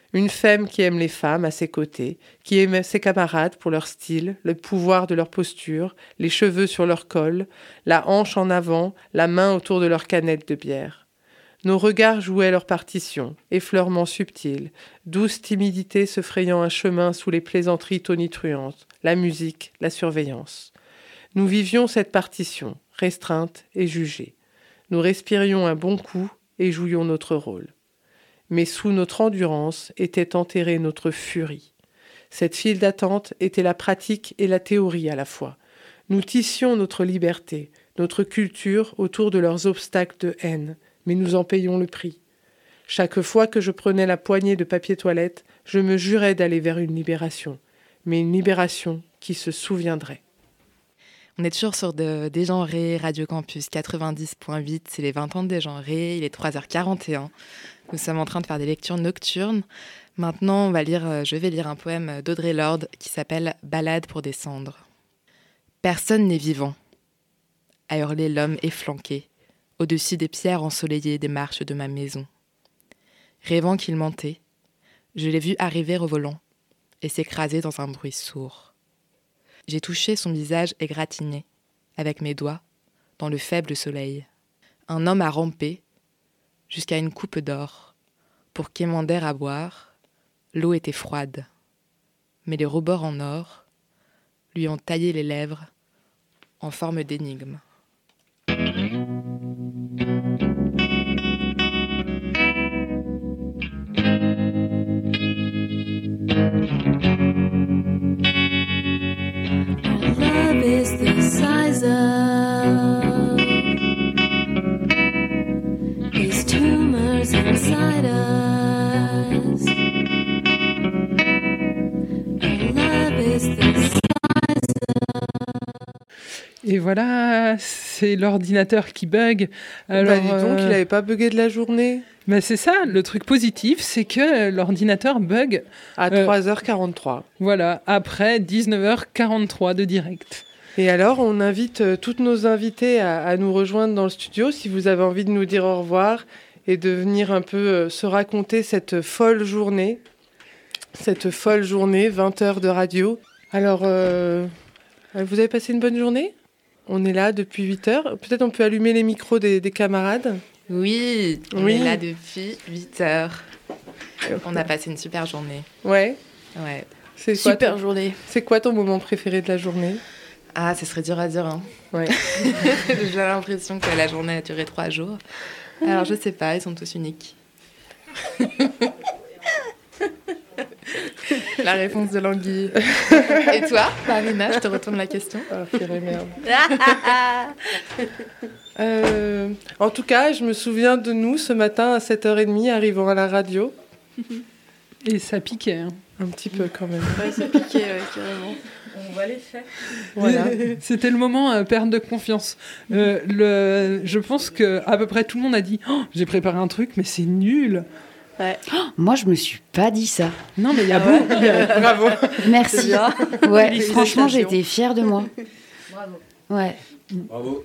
Speaker 4: Une femme qui aime les femmes à ses côtés, qui aime ses camarades pour leur style, le pouvoir de leur posture, les cheveux sur leur col, la hanche en avant, la main autour de leur canette de bière. Nos regards jouaient leur partition, effleurements subtils, douce timidité se frayant un chemin sous les plaisanteries tonitruantes, la musique, la surveillance. Nous vivions cette partition, restreinte et jugée. Nous respirions un bon coup et jouions notre rôle. Mais sous notre endurance était enterrée notre furie. Cette file d'attente était la pratique et la théorie à la fois. Nous tissions notre liberté, notre culture autour de leurs obstacles de haine, mais nous en payons le prix. Chaque fois que je prenais la poignée de papier toilette, je me jurais d'aller vers une libération, mais une libération qui se souviendrait.
Speaker 11: On est toujours sur de Dégenré, Radio Campus quatre-vingt-dix point huit, c'est les vingt ans de Dégenré, il est trois heures quarante et un. Nous sommes en train de faire des lectures nocturnes. Maintenant, on va lire, je vais lire un poème d'Audre Lorde qui s'appelle « Ballade pour des cendres ». Personne n'est vivant, a hurlé l'homme efflanqué, au-dessus des pierres ensoleillées des marches de ma maison. Rêvant qu'il mentait, je l'ai vu arriver au volant et s'écraser dans un bruit sourd. J'ai touché son visage égratigné, avec mes doigts, dans le faible soleil. Un homme a rampé jusqu'à une coupe d'or pour quémander à boire. L'eau était froide, mais les rebords en or lui ont taillé les lèvres en forme d'énigme.
Speaker 3: Love is the size of these tumors inside us. Our love is the size of...
Speaker 7: Et voilà, c'est l'ordinateur qui bug. Alors,
Speaker 4: bah dis donc,
Speaker 7: euh...
Speaker 4: il n'avait pas bugué de la journée.
Speaker 7: Bah c'est ça, le truc positif, c'est que l'ordinateur bug
Speaker 4: à euh, trois heures quarante-trois.
Speaker 7: Voilà, après dix-neuf heures quarante-trois de direct.
Speaker 4: Et alors, on invite euh, toutes nos invités à, à nous rejoindre dans le studio si vous avez envie de nous dire au revoir et de venir un peu euh, se raconter cette folle journée. Cette folle journée, vingt heures de radio. Alors, euh, vous avez passé une bonne journée ? On est là depuis huit heures. Peut-être on peut allumer les micros des, des camarades ?
Speaker 11: Oui, on
Speaker 4: oui.
Speaker 11: est là depuis huit heures. On a passé une super journée.
Speaker 4: Ouais.
Speaker 11: Ouais.
Speaker 4: C'est
Speaker 2: super
Speaker 4: ton...
Speaker 2: journée.
Speaker 4: C'est quoi ton moment préféré de la journée ?
Speaker 11: Ah, ce serait dur à dire. Hein.
Speaker 4: Ouais.
Speaker 11: J'ai l'impression que la journée a duré trois jours. Alors, je sais pas, ils sont tous uniques. La réponse de l'anguille. Et toi, Marina, je te retourne la question.
Speaker 4: Ah, purée, merde. euh, en tout cas, je me souviens de nous ce matin à sept heures trente, arrivant à la radio.
Speaker 7: Et ça piquait. Hein.
Speaker 4: Un petit peu quand même.
Speaker 2: Ouais, ça piquait, ouais, carrément.
Speaker 1: On va les faire.
Speaker 7: Voilà. C'était le moment euh, perte de confiance. Euh, le, je pense que à peu près tout le monde a dit oh, j'ai préparé un truc, mais c'est nul.
Speaker 2: Ouais. Oh, moi, je me suis pas dit ça.
Speaker 7: Non, mais il y a
Speaker 2: ah ouais.
Speaker 7: beau.
Speaker 4: Bravo.
Speaker 2: Merci. Ouais, franchement, j'étais fière de moi.
Speaker 1: Bravo.
Speaker 2: Ouais.
Speaker 12: Bravo.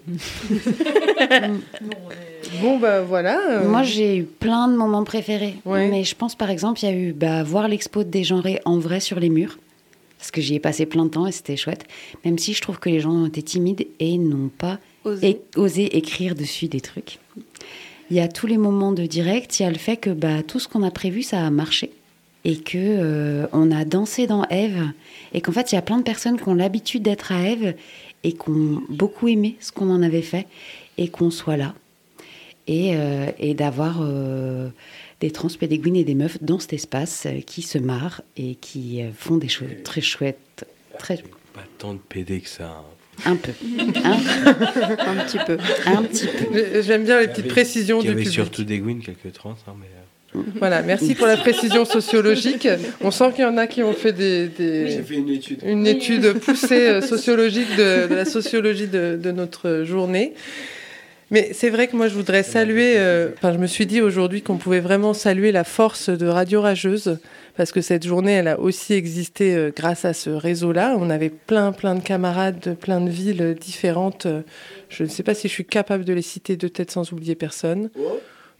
Speaker 4: Bon, bah voilà. Euh...
Speaker 2: Moi, j'ai eu plein de moments préférés.
Speaker 4: Ouais.
Speaker 2: Mais je pense, par exemple, il y a eu bah, voir l'expo de Dégenré en vrai sur les murs. Parce que j'y ai passé plein de temps et c'était chouette. Même si je trouve que les gens ont été timides et n'ont pas osé, é- osé écrire dessus des trucs. Il y a tous les moments de direct. Il y a le fait que bah, tout ce qu'on a prévu, ça a marché. Et qu'on euh, a dansé dans Ève. Et qu'en fait, il y a plein de personnes qui ont l'habitude d'être à Ève et qui ont beaucoup aimé ce qu'on en avait fait. Et qu'on soit là. Et, euh, et d'avoir... Euh, des trans pédéguines et des meufs dans cet espace euh, qui se marrent et qui euh, font des choses très chouettes. Très...
Speaker 12: Pas tant de pédés que ça.
Speaker 2: Un peu. Un,
Speaker 5: un petit peu.
Speaker 2: Un petit peu.
Speaker 4: J'aime bien les petites
Speaker 12: avait,
Speaker 4: précisions du public.
Speaker 12: Il y avait surtout des gouines, quelques trans. Hein, mais...
Speaker 4: Voilà, merci pour la précision sociologique. On sent qu'il y en a qui ont fait des... des...
Speaker 12: J'ai fait une étude.
Speaker 4: Une étude poussée sociologique de, de la sociologie de, de notre journée. Mais c'est vrai que moi, je voudrais saluer... Euh, enfin, je me suis dit aujourd'hui qu'on pouvait vraiment saluer la force de Radio Rageuse, parce que cette journée, elle a aussi existé euh, grâce à ce réseau-là. On avait plein, plein de camarades de plein de villes différentes. Je ne sais pas si je suis capable de les citer de tête sans oublier personne.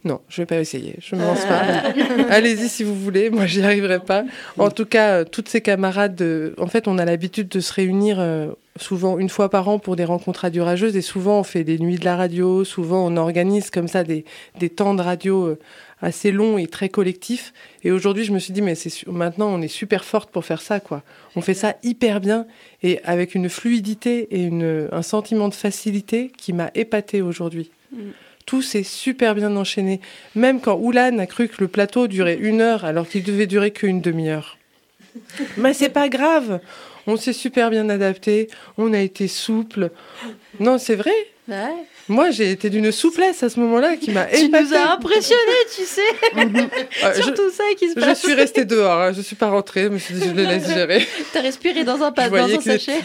Speaker 4: Non, je vais pas essayer. Je me lance pas. Allez-y si vous voulez. Moi, j'y arriverai pas. En tout cas, euh, toutes ces camarades, de... en fait, on a l'habitude de se réunir euh, souvent une fois par an pour des rencontres radio rageuses. Et souvent, on fait des nuits de la radio. Souvent, on organise comme ça des, des temps de radio euh, assez longs et très collectifs. Et aujourd'hui, je me suis dit, mais c'est su... maintenant, on est super forte pour faire ça, quoi. On fait ça hyper bien et avec une fluidité et une... un sentiment de facilité qui m'a épatée aujourd'hui. Mm. Tout s'est super bien enchaîné. Même quand Oulan a cru que le plateau durait une heure alors qu'il devait durer qu'une demi-heure. Mais c'est pas grave. On s'est super bien adapté. On a été souple. Non, c'est vrai.
Speaker 13: Ouais.
Speaker 4: Moi, j'ai été d'une souplesse à ce moment-là qui m'a épatée.
Speaker 13: Tu nous as impressionnés, tu sais.
Speaker 4: euh,
Speaker 13: Surtout
Speaker 4: je,
Speaker 13: ça qui se
Speaker 4: je
Speaker 13: passe.
Speaker 4: Je suis restée dehors. Hein. Je suis pas rentrée. Je me suis dit, je le laisse gérer.
Speaker 13: T'as respiré dans un, pas, dans un sachet.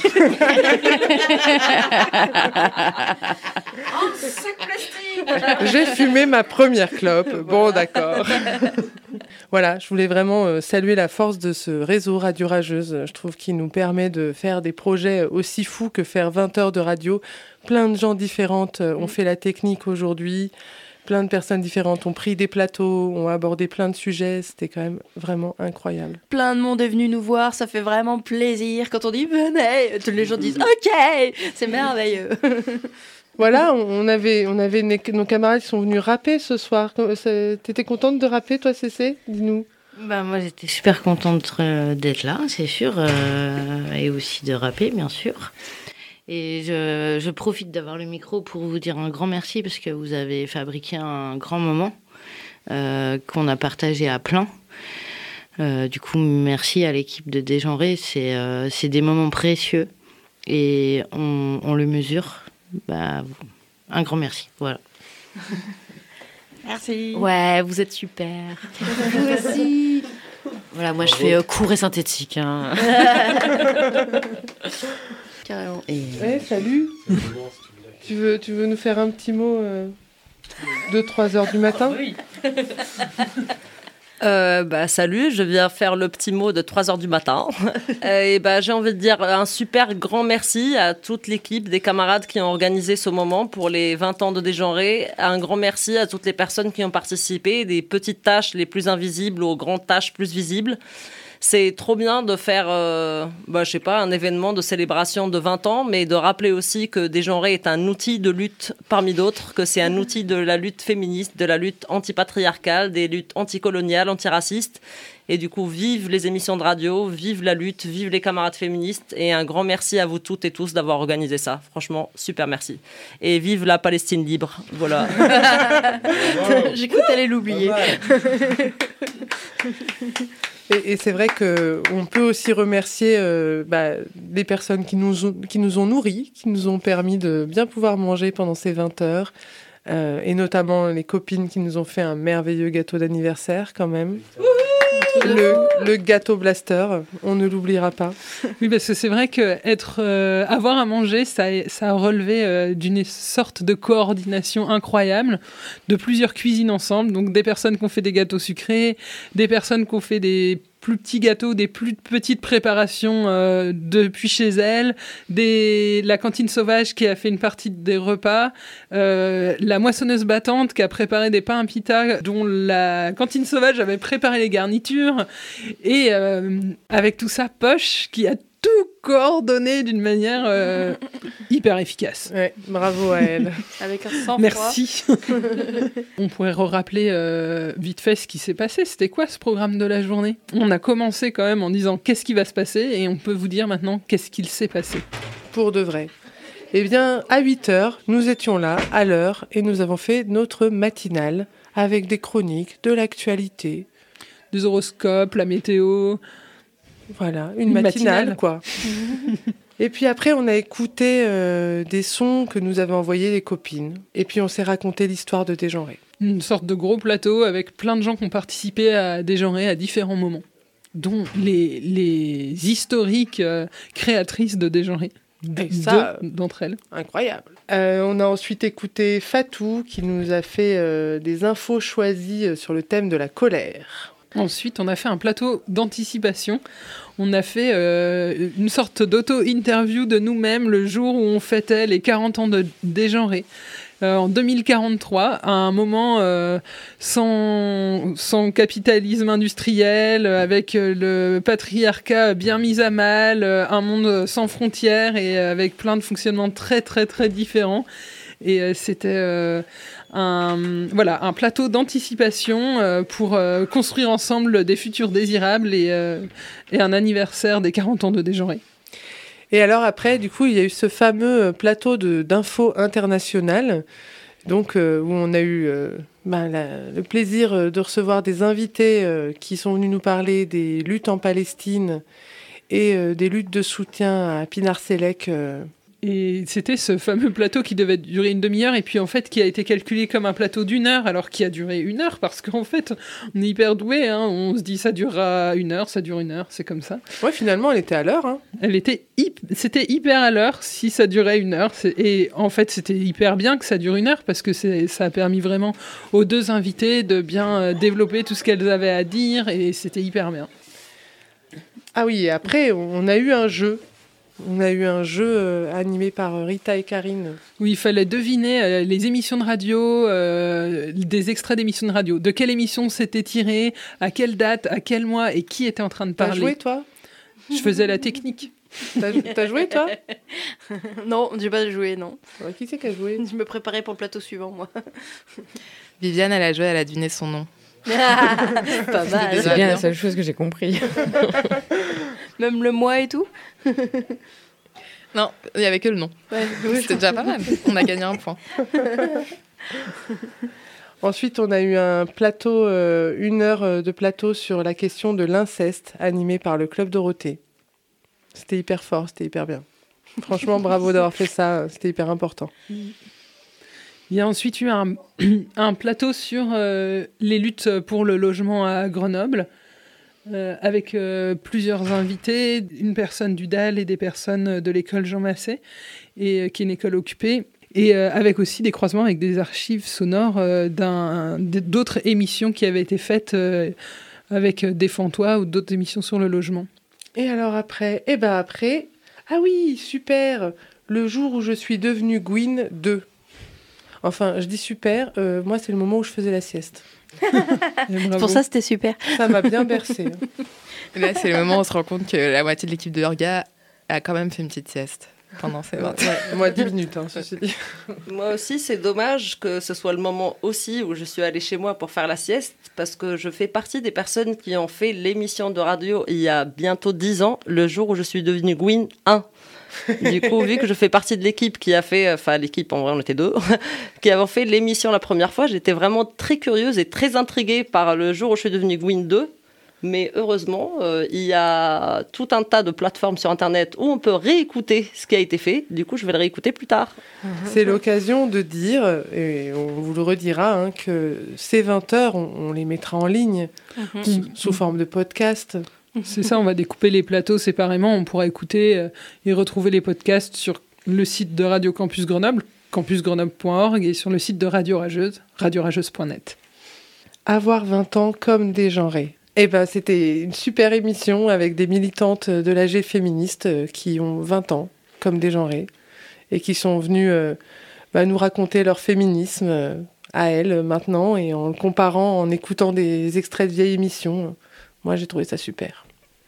Speaker 4: J'ai fumé ma première clope. Bon, d'accord. Voilà, je voulais vraiment euh, saluer la force de ce réseau Radio Rageuse. Je trouve qu'il nous permet de faire des projets aussi fous que faire vingt heures de radio. Plein de gens différentes euh, ont fait la technique aujourd'hui. Plein de personnes différentes ont pris des plateaux, ont abordé plein de sujets. C'était quand même vraiment incroyable.
Speaker 13: Plein de monde est venu nous voir. Ça fait vraiment plaisir. Quand on dit « venez », tous les gens disent « ok », c'est merveilleux.
Speaker 4: Voilà, on avait, on avait nos camarades qui sont venus rapper ce soir. T'étais contente de rapper, toi, Cécé ? Dis-nous.
Speaker 14: Bah, moi, j'étais super contente d'être là, c'est sûr, euh, et aussi de rapper, bien sûr. Et je, je profite d'avoir le micro pour vous dire un grand merci, parce que vous avez fabriqué un grand moment euh, qu'on a partagé à plein. Euh, du coup, merci à l'équipe de Dégenré. C'est, euh, c'est des moments précieux, et on, on le mesure. Bah, un grand merci, voilà.
Speaker 13: Merci.
Speaker 15: Ouais, vous êtes super.
Speaker 13: Vous aussi.
Speaker 15: Voilà, moi je fais euh, court et synthétique. Hein.
Speaker 13: Carrément.
Speaker 4: Et... Ouais, salut. tu, veux, tu veux nous faire un petit mot euh, de trois heures du matin ?
Speaker 15: Oui.
Speaker 16: Euh, bah, salut, je viens faire le petit mot de trois heures du matin. euh, et bah, j'ai envie de dire un super grand merci à toute l'équipe des camarades qui ont organisé ce moment pour les vingt ans de Dégenré. Un grand merci à toutes les personnes qui ont participé, des petites tâches les plus invisibles aux grandes tâches plus visibles. C'est trop bien de faire, euh, bah, je sais pas, un événement de célébration de vingt ans, mais de rappeler aussi que Dégenré est un outil de lutte parmi d'autres, que c'est un outil de la lutte féministe, de la lutte antipatriarcale, des luttes anticoloniales, antiracistes. Et du coup, vive les émissions de radio, vive la lutte, vive les camarades féministes. Et un grand merci à vous toutes et tous d'avoir organisé ça. Franchement, super merci. Et vive la Palestine libre. Voilà.
Speaker 13: J'ai cru que t'allais l'oublier.
Speaker 4: Et, et c'est vrai qu'on peut aussi remercier euh, bah, les personnes qui nous, ont, qui nous ont nourris, qui nous ont permis de bien pouvoir manger pendant ces vingt heures, euh, et notamment les copines qui nous ont fait un merveilleux gâteau d'anniversaire quand même. Le, le gâteau blaster, on ne l'oubliera pas.
Speaker 7: Oui, parce que c'est vrai que être, euh, avoir à manger, ça, ça a relevé euh, d'une sorte de coordination incroyable, de plusieurs cuisines ensemble, donc des personnes qui ont fait des gâteaux sucrés, des personnes qui ont fait des plus petits gâteaux, des plus petites préparations euh, depuis chez elles, des... la cantine sauvage qui a fait une partie des repas, euh, la moissonneuse battante qui a préparé des pains à pita dont la cantine sauvage avait préparé les garnitures, et euh, avec tout ça, Poche qui a tout coordonné d'une manière euh, hyper efficace.
Speaker 4: Ouais, bravo à elle.
Speaker 13: Avec un sang-froid.
Speaker 7: Merci. On pourrait rappeler euh, vite fait ce qui s'est passé. C'était quoi ce programme de la journée ? On a commencé quand même en disant qu'est-ce qui va se passer, et on peut vous dire maintenant qu'est-ce qu'il s'est passé.
Speaker 4: Pour de vrai. Eh bien, à huit heures, nous étions là, à l'heure, et nous avons fait notre matinale avec des chroniques, de l'actualité.
Speaker 7: Des horoscopes, la météo...
Speaker 4: Voilà, une,
Speaker 7: une
Speaker 4: matinale,
Speaker 7: matinale.
Speaker 4: quoi. Et puis après, on a écouté euh, des sons que nous avaient envoyés les copines. Et puis on s'est raconté l'histoire de Dégenré.
Speaker 7: Une sorte de gros plateau avec plein de gens qui ont participé à Dégenré à différents moments, dont les, les historiques euh, créatrices de Dégenré.
Speaker 4: Et ça,
Speaker 7: deux d'entre elles.
Speaker 4: Incroyable. Euh, on a ensuite écouté Fatou qui nous a fait euh, des infos choisies sur le thème de la colère.
Speaker 7: Ensuite, on a fait un plateau d'anticipation. On a fait euh, une sorte d'auto-interview de nous-mêmes le jour où on fêtait les quarante ans de Dégenré. euh, en deux mille quarante-trois, à un moment euh, sans, sans capitalisme industriel, avec euh, le patriarcat bien mis à mal, euh, un monde sans frontières et avec plein de fonctionnements très très très différents. Et euh, c'était euh, un, voilà, un plateau d'anticipation euh, pour euh, construire ensemble des futurs désirables et, euh, et un anniversaire des quarante ans de Dégenré.
Speaker 4: Et alors après, du coup, il y a eu ce fameux plateau de, d'info internationale, donc, euh, où on a eu euh, ben, la, le plaisir de recevoir des invités euh, qui sont venus nous parler des luttes en Palestine et euh, des luttes de soutien à Pinar Selek. Euh,
Speaker 7: Et c'était ce fameux plateau qui devait durer une demi-heure et puis en fait qui a été calculé comme un plateau d'une heure alors qu'il a duré une heure parce qu'en fait on est hyper doué, hein, on se dit ça durera une heure, ça dure une heure, c'est comme ça.
Speaker 4: Ouais, finalement elle était à l'heure. Hein.
Speaker 7: Elle était hip... C'était hyper à l'heure si ça durait une heure c'est... et en fait c'était hyper bien que ça dure une heure parce que c'est... ça a permis vraiment aux deux invités de bien développer tout ce qu'elles avaient à dire et c'était hyper bien.
Speaker 4: Ah oui, et après on a eu un jeu. On a eu un jeu euh, animé par Rita et Karine.
Speaker 7: Où il fallait deviner euh, les émissions de radio, euh, des extraits d'émissions de radio. De quelle émission c'était tiré, à quelle date, à quel mois et qui était en train de parler.
Speaker 4: T'as joué, toi ?
Speaker 7: Je faisais la technique.
Speaker 4: T'as, t'as joué, toi ?
Speaker 13: Non, j'ai pas joué, non.
Speaker 4: Ouais, qui c'est qui a joué ?
Speaker 13: Je me préparais pour le plateau suivant, moi.
Speaker 11: Viviane, elle a joué, elle a deviné son nom.
Speaker 13: Pas mal.
Speaker 10: C'est bien la seule chose que j'ai compris.
Speaker 13: Même le mois et tout.
Speaker 11: Non, il n'y avait que le nom.
Speaker 13: Ouais,
Speaker 11: c'était déjà pas mal. On a gagné un point.
Speaker 4: Ensuite, on a eu un plateau, euh, une heure de plateau sur la question de l'inceste, animé par le Club Dorothée. C'était hyper fort, c'était hyper bien. Franchement, bravo d'avoir fait ça, c'était hyper important.
Speaker 7: Il y a ensuite eu un, un plateau sur euh, les luttes pour le logement à Grenoble, euh, avec euh, plusieurs invités, une personne du D A L et des personnes de l'école Jean Massé, et, euh, qui est une école occupée, et euh, avec aussi des croisements avec des archives sonores euh, d'un, d'autres émissions qui avaient été faites euh, avec Défends-toi ou d'autres émissions sur le logement.
Speaker 4: Et alors après, eh ben après, ah oui, super, le jour où je suis devenue Gwyn deux. Enfin, je dis super, euh, moi c'est le moment où je faisais la sieste.
Speaker 13: Pour ça, c'était super.
Speaker 4: Ça m'a bien bercé.
Speaker 11: Là, c'est le moment où on se rend compte que la moitié de l'équipe de Urga a quand même fait une petite sieste pendant ces vingt ans.
Speaker 4: Ouais, moi, dix minutes, hein, ceci dit.
Speaker 16: Moi aussi, c'est dommage que ce soit le moment aussi où je suis allée chez moi pour faire la sieste, parce que je fais partie des personnes qui ont fait l'émission de radio il y a bientôt dix ans, le jour où je suis devenue Gwyn un. Du coup, vu que je fais partie de l'équipe qui a fait, enfin l'équipe en vrai on était deux, qui avait fait l'émission la première fois, j'étais vraiment très curieuse et très intriguée par le jour où je suis devenue Gwyn deux. Mais heureusement, euh, il y a tout un tas de plateformes sur Internet où on peut réécouter ce qui a été fait. Du coup, je vais le réécouter plus tard.
Speaker 4: C'est l'occasion de dire, et on vous le redira, hein, que ces vingt heures, on, on les mettra en ligne
Speaker 7: Mm-hmm.
Speaker 4: sous, sous forme de podcast.
Speaker 7: C'est ça, on va découper les plateaux séparément. On pourra écouter euh, et retrouver les podcasts sur le site de Radio Campus Grenoble, campus grenoble point org, et sur le site de Radio Rageuse, radio rageuse point net.
Speaker 4: Avoir vingt ans comme dégenré. Eh ben, c'était une super émission avec des militantes de l'A G féministe qui ont vingt ans, comme dégenrées, et qui sont venues euh, bah, nous raconter leur féminisme euh, à elles maintenant, et en le comparant, en écoutant des extraits de vieilles émissions. Moi, j'ai trouvé ça super.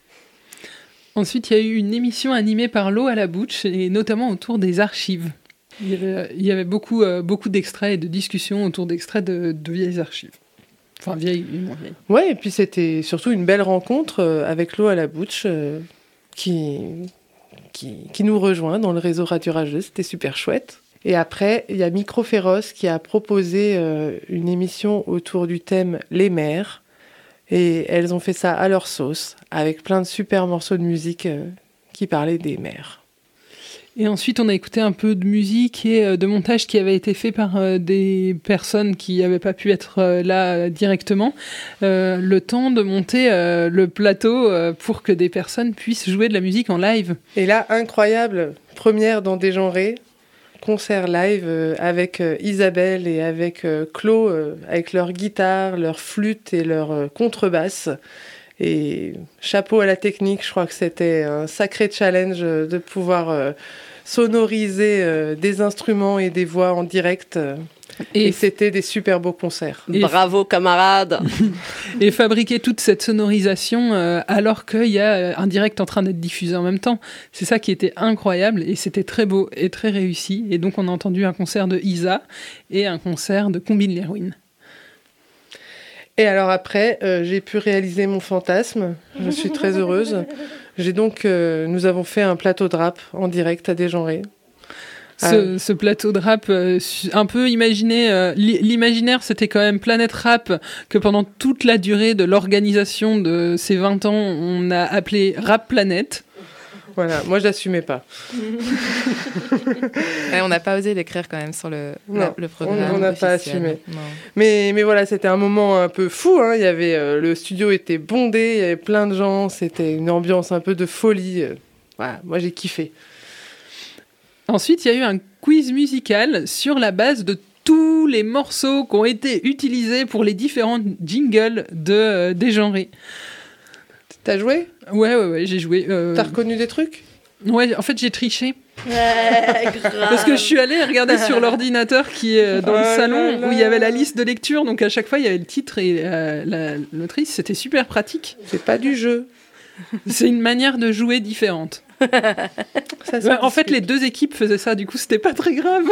Speaker 7: Ensuite, il y a eu une émission animée par Lo à la Bouche, et notamment autour des archives. Il y avait, il y avait beaucoup, euh, beaucoup d'extraits et de discussions autour d'extraits de, de vieilles archives. Enfin, vieille et moins vieille.
Speaker 4: Ouais, et puis c'était surtout une belle rencontre euh, avec Lo à la Bouche euh, qui, qui, qui nous rejoint dans le réseau Radio Rageuse. C'était super chouette. Et après, il y a Micro Féroce qui a proposé euh, une émission autour du thème Les mères. Et elles ont fait ça à leur sauce, avec plein de super morceaux de musique euh, qui parlaient des mères.
Speaker 7: Et ensuite, on a écouté un peu de musique et euh, de montage qui avait été fait par euh, des personnes qui n'avaient pas pu être euh, là euh, directement. Euh, le temps de monter euh, le plateau euh, pour que des personnes puissent jouer de la musique en live.
Speaker 4: Et là, incroyable, première dans Dégenré, concert live euh, avec euh, Isabelle et avec euh, Claude, euh, avec leur guitare, leur flûte et leur euh, contrebasse. Et chapeau à la technique, je crois que c'était un sacré challenge de pouvoir euh, sonoriser euh, des instruments et des voix en direct. euh, Et, et c'était des super beaux concerts.
Speaker 16: Et bravo camarades.
Speaker 7: Et fabriquer toute cette sonorisation euh, alors qu'il y a un direct en train d'être diffusé en même temps. C'est ça qui était incroyable et c'était très beau et très réussi. Et donc on a entendu un concert de Isa et un concert de Combine l'Héroïne.
Speaker 4: Et alors après, euh, j'ai pu réaliser mon fantasme. Je suis très heureuse. J'ai donc, euh, nous avons fait un plateau de rap en direct à Desgenrés.
Speaker 7: Ce, ce plateau de rap, euh, un peu imaginé, euh, l'imaginaire c'était quand même Planète Rap, que pendant toute la durée de l'organisation de ces vingt ans, on a appelé Rap Planète.
Speaker 4: Voilà, moi je l'assumais pas.
Speaker 11: Ouais, on n'a pas osé l'écrire quand même sur le,
Speaker 4: Non,
Speaker 11: la, le programme.
Speaker 4: on n'a pas
Speaker 11: officiel.
Speaker 4: assumé.
Speaker 11: Non.
Speaker 4: Mais, mais voilà, c'était un moment un peu fou. Hein. Il y avait, euh, le studio était bondé, il y avait plein de gens, c'était une ambiance un peu de folie. Voilà, moi j'ai kiffé.
Speaker 7: Ensuite, il y a eu un quiz musical sur la base de tous les morceaux qui ont été utilisés pour les différents jingles de euh, Desgenrés.
Speaker 4: T'as joué ?
Speaker 7: Ouais, ouais, ouais, j'ai joué. Euh...
Speaker 4: T'as reconnu des trucs ?
Speaker 7: Ouais, en fait, j'ai triché.
Speaker 13: Ouais, grave.
Speaker 7: Parce que je suis allée regarder sur l'ordinateur qui est dans
Speaker 4: Oh
Speaker 7: le
Speaker 4: là
Speaker 7: salon
Speaker 4: là.
Speaker 7: où il y avait la liste de lecture. Donc à chaque fois, il y avait le titre et euh, la, l'autrice. C'était super pratique.
Speaker 4: C'est pas du jeu.
Speaker 7: C'est une manière de jouer différente.
Speaker 4: Ça,
Speaker 7: Ouais, en fait, les deux équipes faisaient ça, du coup, c'était pas très grave.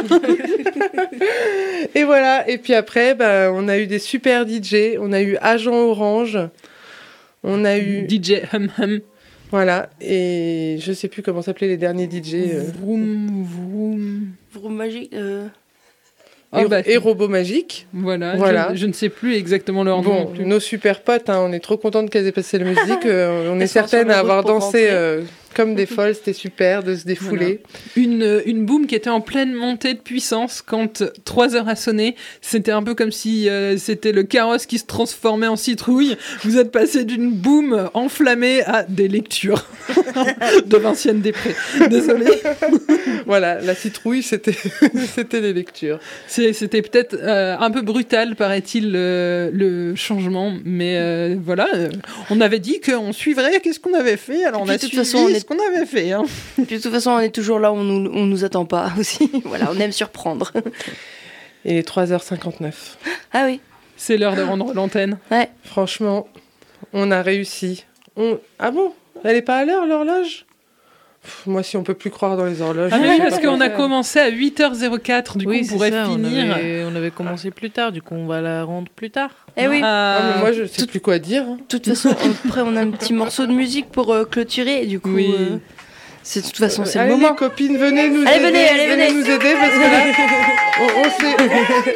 Speaker 4: Et voilà, et puis après, bah, on a eu des super D J, on a eu Agent Orange, on a eu...
Speaker 7: D J Hum Hum.
Speaker 4: Voilà, et je sais plus comment s'appelaient les derniers D J. Euh...
Speaker 7: Vroom, vroom.
Speaker 13: Vroom magique. Euh...
Speaker 7: Ah
Speaker 4: et,
Speaker 7: bah,
Speaker 4: et Robot Magique.
Speaker 7: Voilà,
Speaker 4: Voilà.
Speaker 7: Je, je ne sais plus exactement leur nom.
Speaker 4: Bon,
Speaker 7: non plus.
Speaker 4: nos super potes, hein, on est trop contentes qu'elles aient passé la musique. euh, on est
Speaker 13: Elles sont sur
Speaker 4: certaines
Speaker 13: le
Speaker 4: à avoir
Speaker 13: route pour
Speaker 4: dansé
Speaker 13: rentrer.
Speaker 4: euh, comme des folles, c'était super de se défouler.
Speaker 7: Une, une boom qui était en pleine montée de puissance quand trois heures a sonné. C'était un peu comme si euh, c'était le carrosse qui se transformait en citrouille. Vous êtes passé d'une boom enflammée à des lectures de Vinciane Després. Désolée.
Speaker 4: Voilà, la citrouille, c'était c'était les lectures.
Speaker 7: C'est- C'était peut-être euh, un peu brutal, paraît-il, le, le changement. Mais euh, voilà, euh, on avait dit qu'on suivrait. Qu'est-ce qu'on avait fait? Alors
Speaker 13: Et
Speaker 7: on
Speaker 13: puis,
Speaker 7: a
Speaker 13: de toute
Speaker 7: suivi
Speaker 13: façon, on est-
Speaker 7: ce qu'on avait fait. Hein.
Speaker 13: Puis de toute façon, on est toujours là où on nous, on nous attend pas aussi. Voilà, on aime surprendre.
Speaker 4: Et les trois heures cinquante-neuf.
Speaker 13: Ah oui.
Speaker 7: C'est l'heure de rendre l'antenne.
Speaker 13: Ouais.
Speaker 4: Franchement, on a réussi. On... Ah bon? Elle est pas à l'heure, l'horloge? Pff, Moi, si on peut plus croire dans les horloges.
Speaker 7: Ah
Speaker 4: je
Speaker 7: mais
Speaker 4: sais
Speaker 7: oui,
Speaker 4: pas
Speaker 7: parce
Speaker 4: quoi
Speaker 7: qu'on a
Speaker 4: faire.
Speaker 7: commencé à huit heures zéro quatre, du coup
Speaker 17: Oui,
Speaker 7: on
Speaker 17: c'est
Speaker 7: pourrait
Speaker 17: ça,
Speaker 7: finir.
Speaker 17: On avait, on avait commencé plus tard, du coup on va la rendre plus tard.
Speaker 13: Eh oui.
Speaker 4: Ah, mais
Speaker 7: Ah,
Speaker 4: moi, je sais plus quoi dire. hein.
Speaker 13: De toute façon, après, on a un petit morceau de musique pour euh, clôturer. Et du coup,
Speaker 7: Oui.
Speaker 13: euh, c'est de toute façon, c'est
Speaker 4: Allez,
Speaker 13: le moment.
Speaker 4: les copines, venez nous
Speaker 13: Allez,
Speaker 4: aider.
Speaker 13: venez, allez, venez.
Speaker 4: nous aider parce que là, on, on s'est...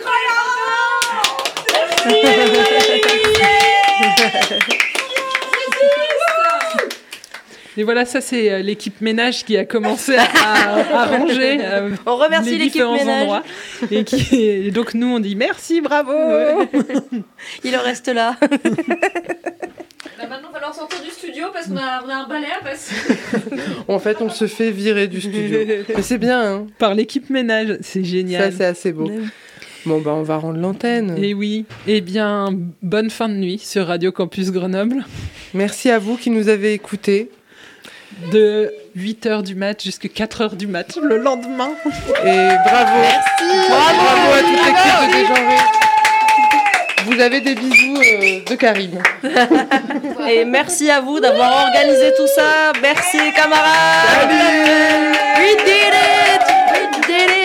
Speaker 7: Et voilà, ça c'est euh, l'équipe ménage qui a commencé à, à ranger. euh,
Speaker 13: On remercie
Speaker 7: les
Speaker 13: l'équipe
Speaker 7: différents
Speaker 13: ménage.
Speaker 7: endroits. Et, qui- et donc nous on dit merci, bravo.
Speaker 13: Il en reste là.
Speaker 18: Bah maintenant, il va falloir sortir du studio parce qu'on a, on a un balai à passer.
Speaker 4: En fait, on se fait virer du studio. Mais c'est bien, hein.
Speaker 7: Par l'équipe ménage, c'est
Speaker 4: Ça,
Speaker 7: génial.
Speaker 4: c'est assez beau. Bon, bah, on va rendre l'antenne.
Speaker 7: Et oui, eh bien, bonne fin de nuit sur Radio Campus Grenoble.
Speaker 4: Merci à vous qui nous avez écoutés.
Speaker 7: De huit heures du mat jusqu'à quatre heures du mat le lendemain.
Speaker 4: Et bravo.
Speaker 13: Merci.
Speaker 4: Bravo à toute l'équipe de Desgenrés. Vous avez des bisous euh, de Karine.
Speaker 16: Et merci à vous d'avoir organisé tout ça. Merci camarades.
Speaker 13: We did it. We did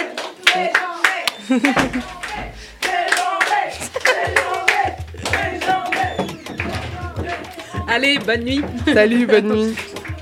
Speaker 13: it.
Speaker 7: Allez, bonne nuit.
Speaker 4: Salut, bonne nuit.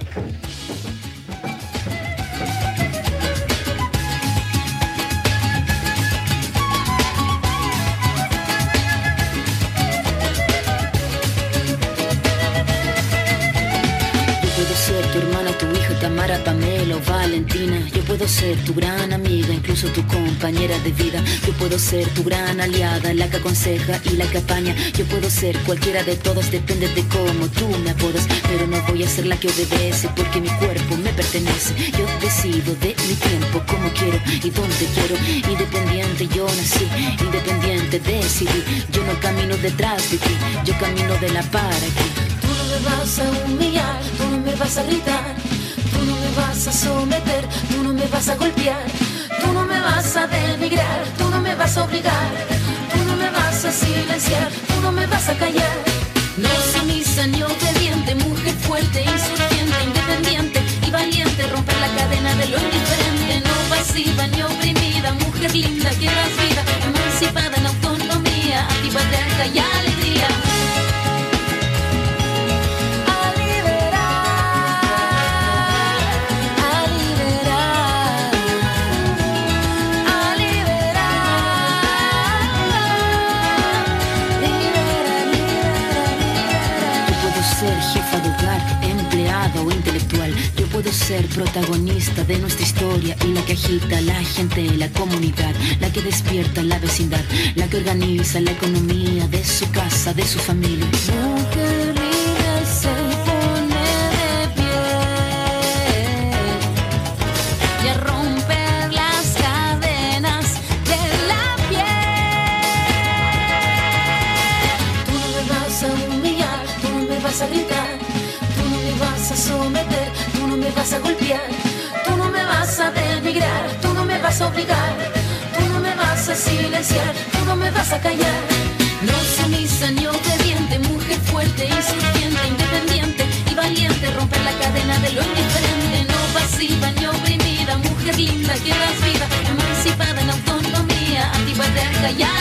Speaker 19: Yo puedo ser tu hermana, tu hija, Tamara, Pamela o Valentina. Yo puedo ser tu gran amiga, incluso tu compañera de vida. Yo puedo ser tu gran aliada, la que aconseja y la que apaña. Yo puedo ser cualquiera de todas, depende de cómo tú me apodas. Pero no voy a ser la que obedece, porque mi cuerpo me pertenece. Yo decido de mi tiempo, como quiero y donde quiero. Independiente yo nací, independiente decidí. Yo no camino detrás de ti, yo camino de la para aquí. Tú no me vas a humillar, tú no me vas a gritar, tú no me vas a someter, tú no me vas a golpear, tú no me vas a denigrar, tú no me vas a obligar, tú no me vas a silenciar, tú no me vas a callar. No sumisa ni obediente, mujer fuerte, insurgente, independiente y valiente, romper la cadena de lo indiferente, no pasiva ni oprimida, mujer linda que das vida, emancipada en autonomía, activa de y alegría. O intelectual, yo puedo ser protagonista de nuestra historia y la que agita a la gente, la comunidad, la que despierta la vecindad, la que organiza la economía de su casa, de su familia. Mujer libre se pone de pie y a romper las cadenas de la piel. Tú no me vas a humillar, tú no me vas a gritar, vas a someter, tú no me vas a golpear, tú no me vas a denigrar, tú no me vas a obligar, tú no me vas a silenciar, tú no me vas a callar. No sumisa ni obediente, mujer fuerte, insurgente, independiente y valiente, romper la cadena de lo indiferente, no pasiva ni oprimida, mujer linda que das vida, emancipada en autonomía, activa de callar.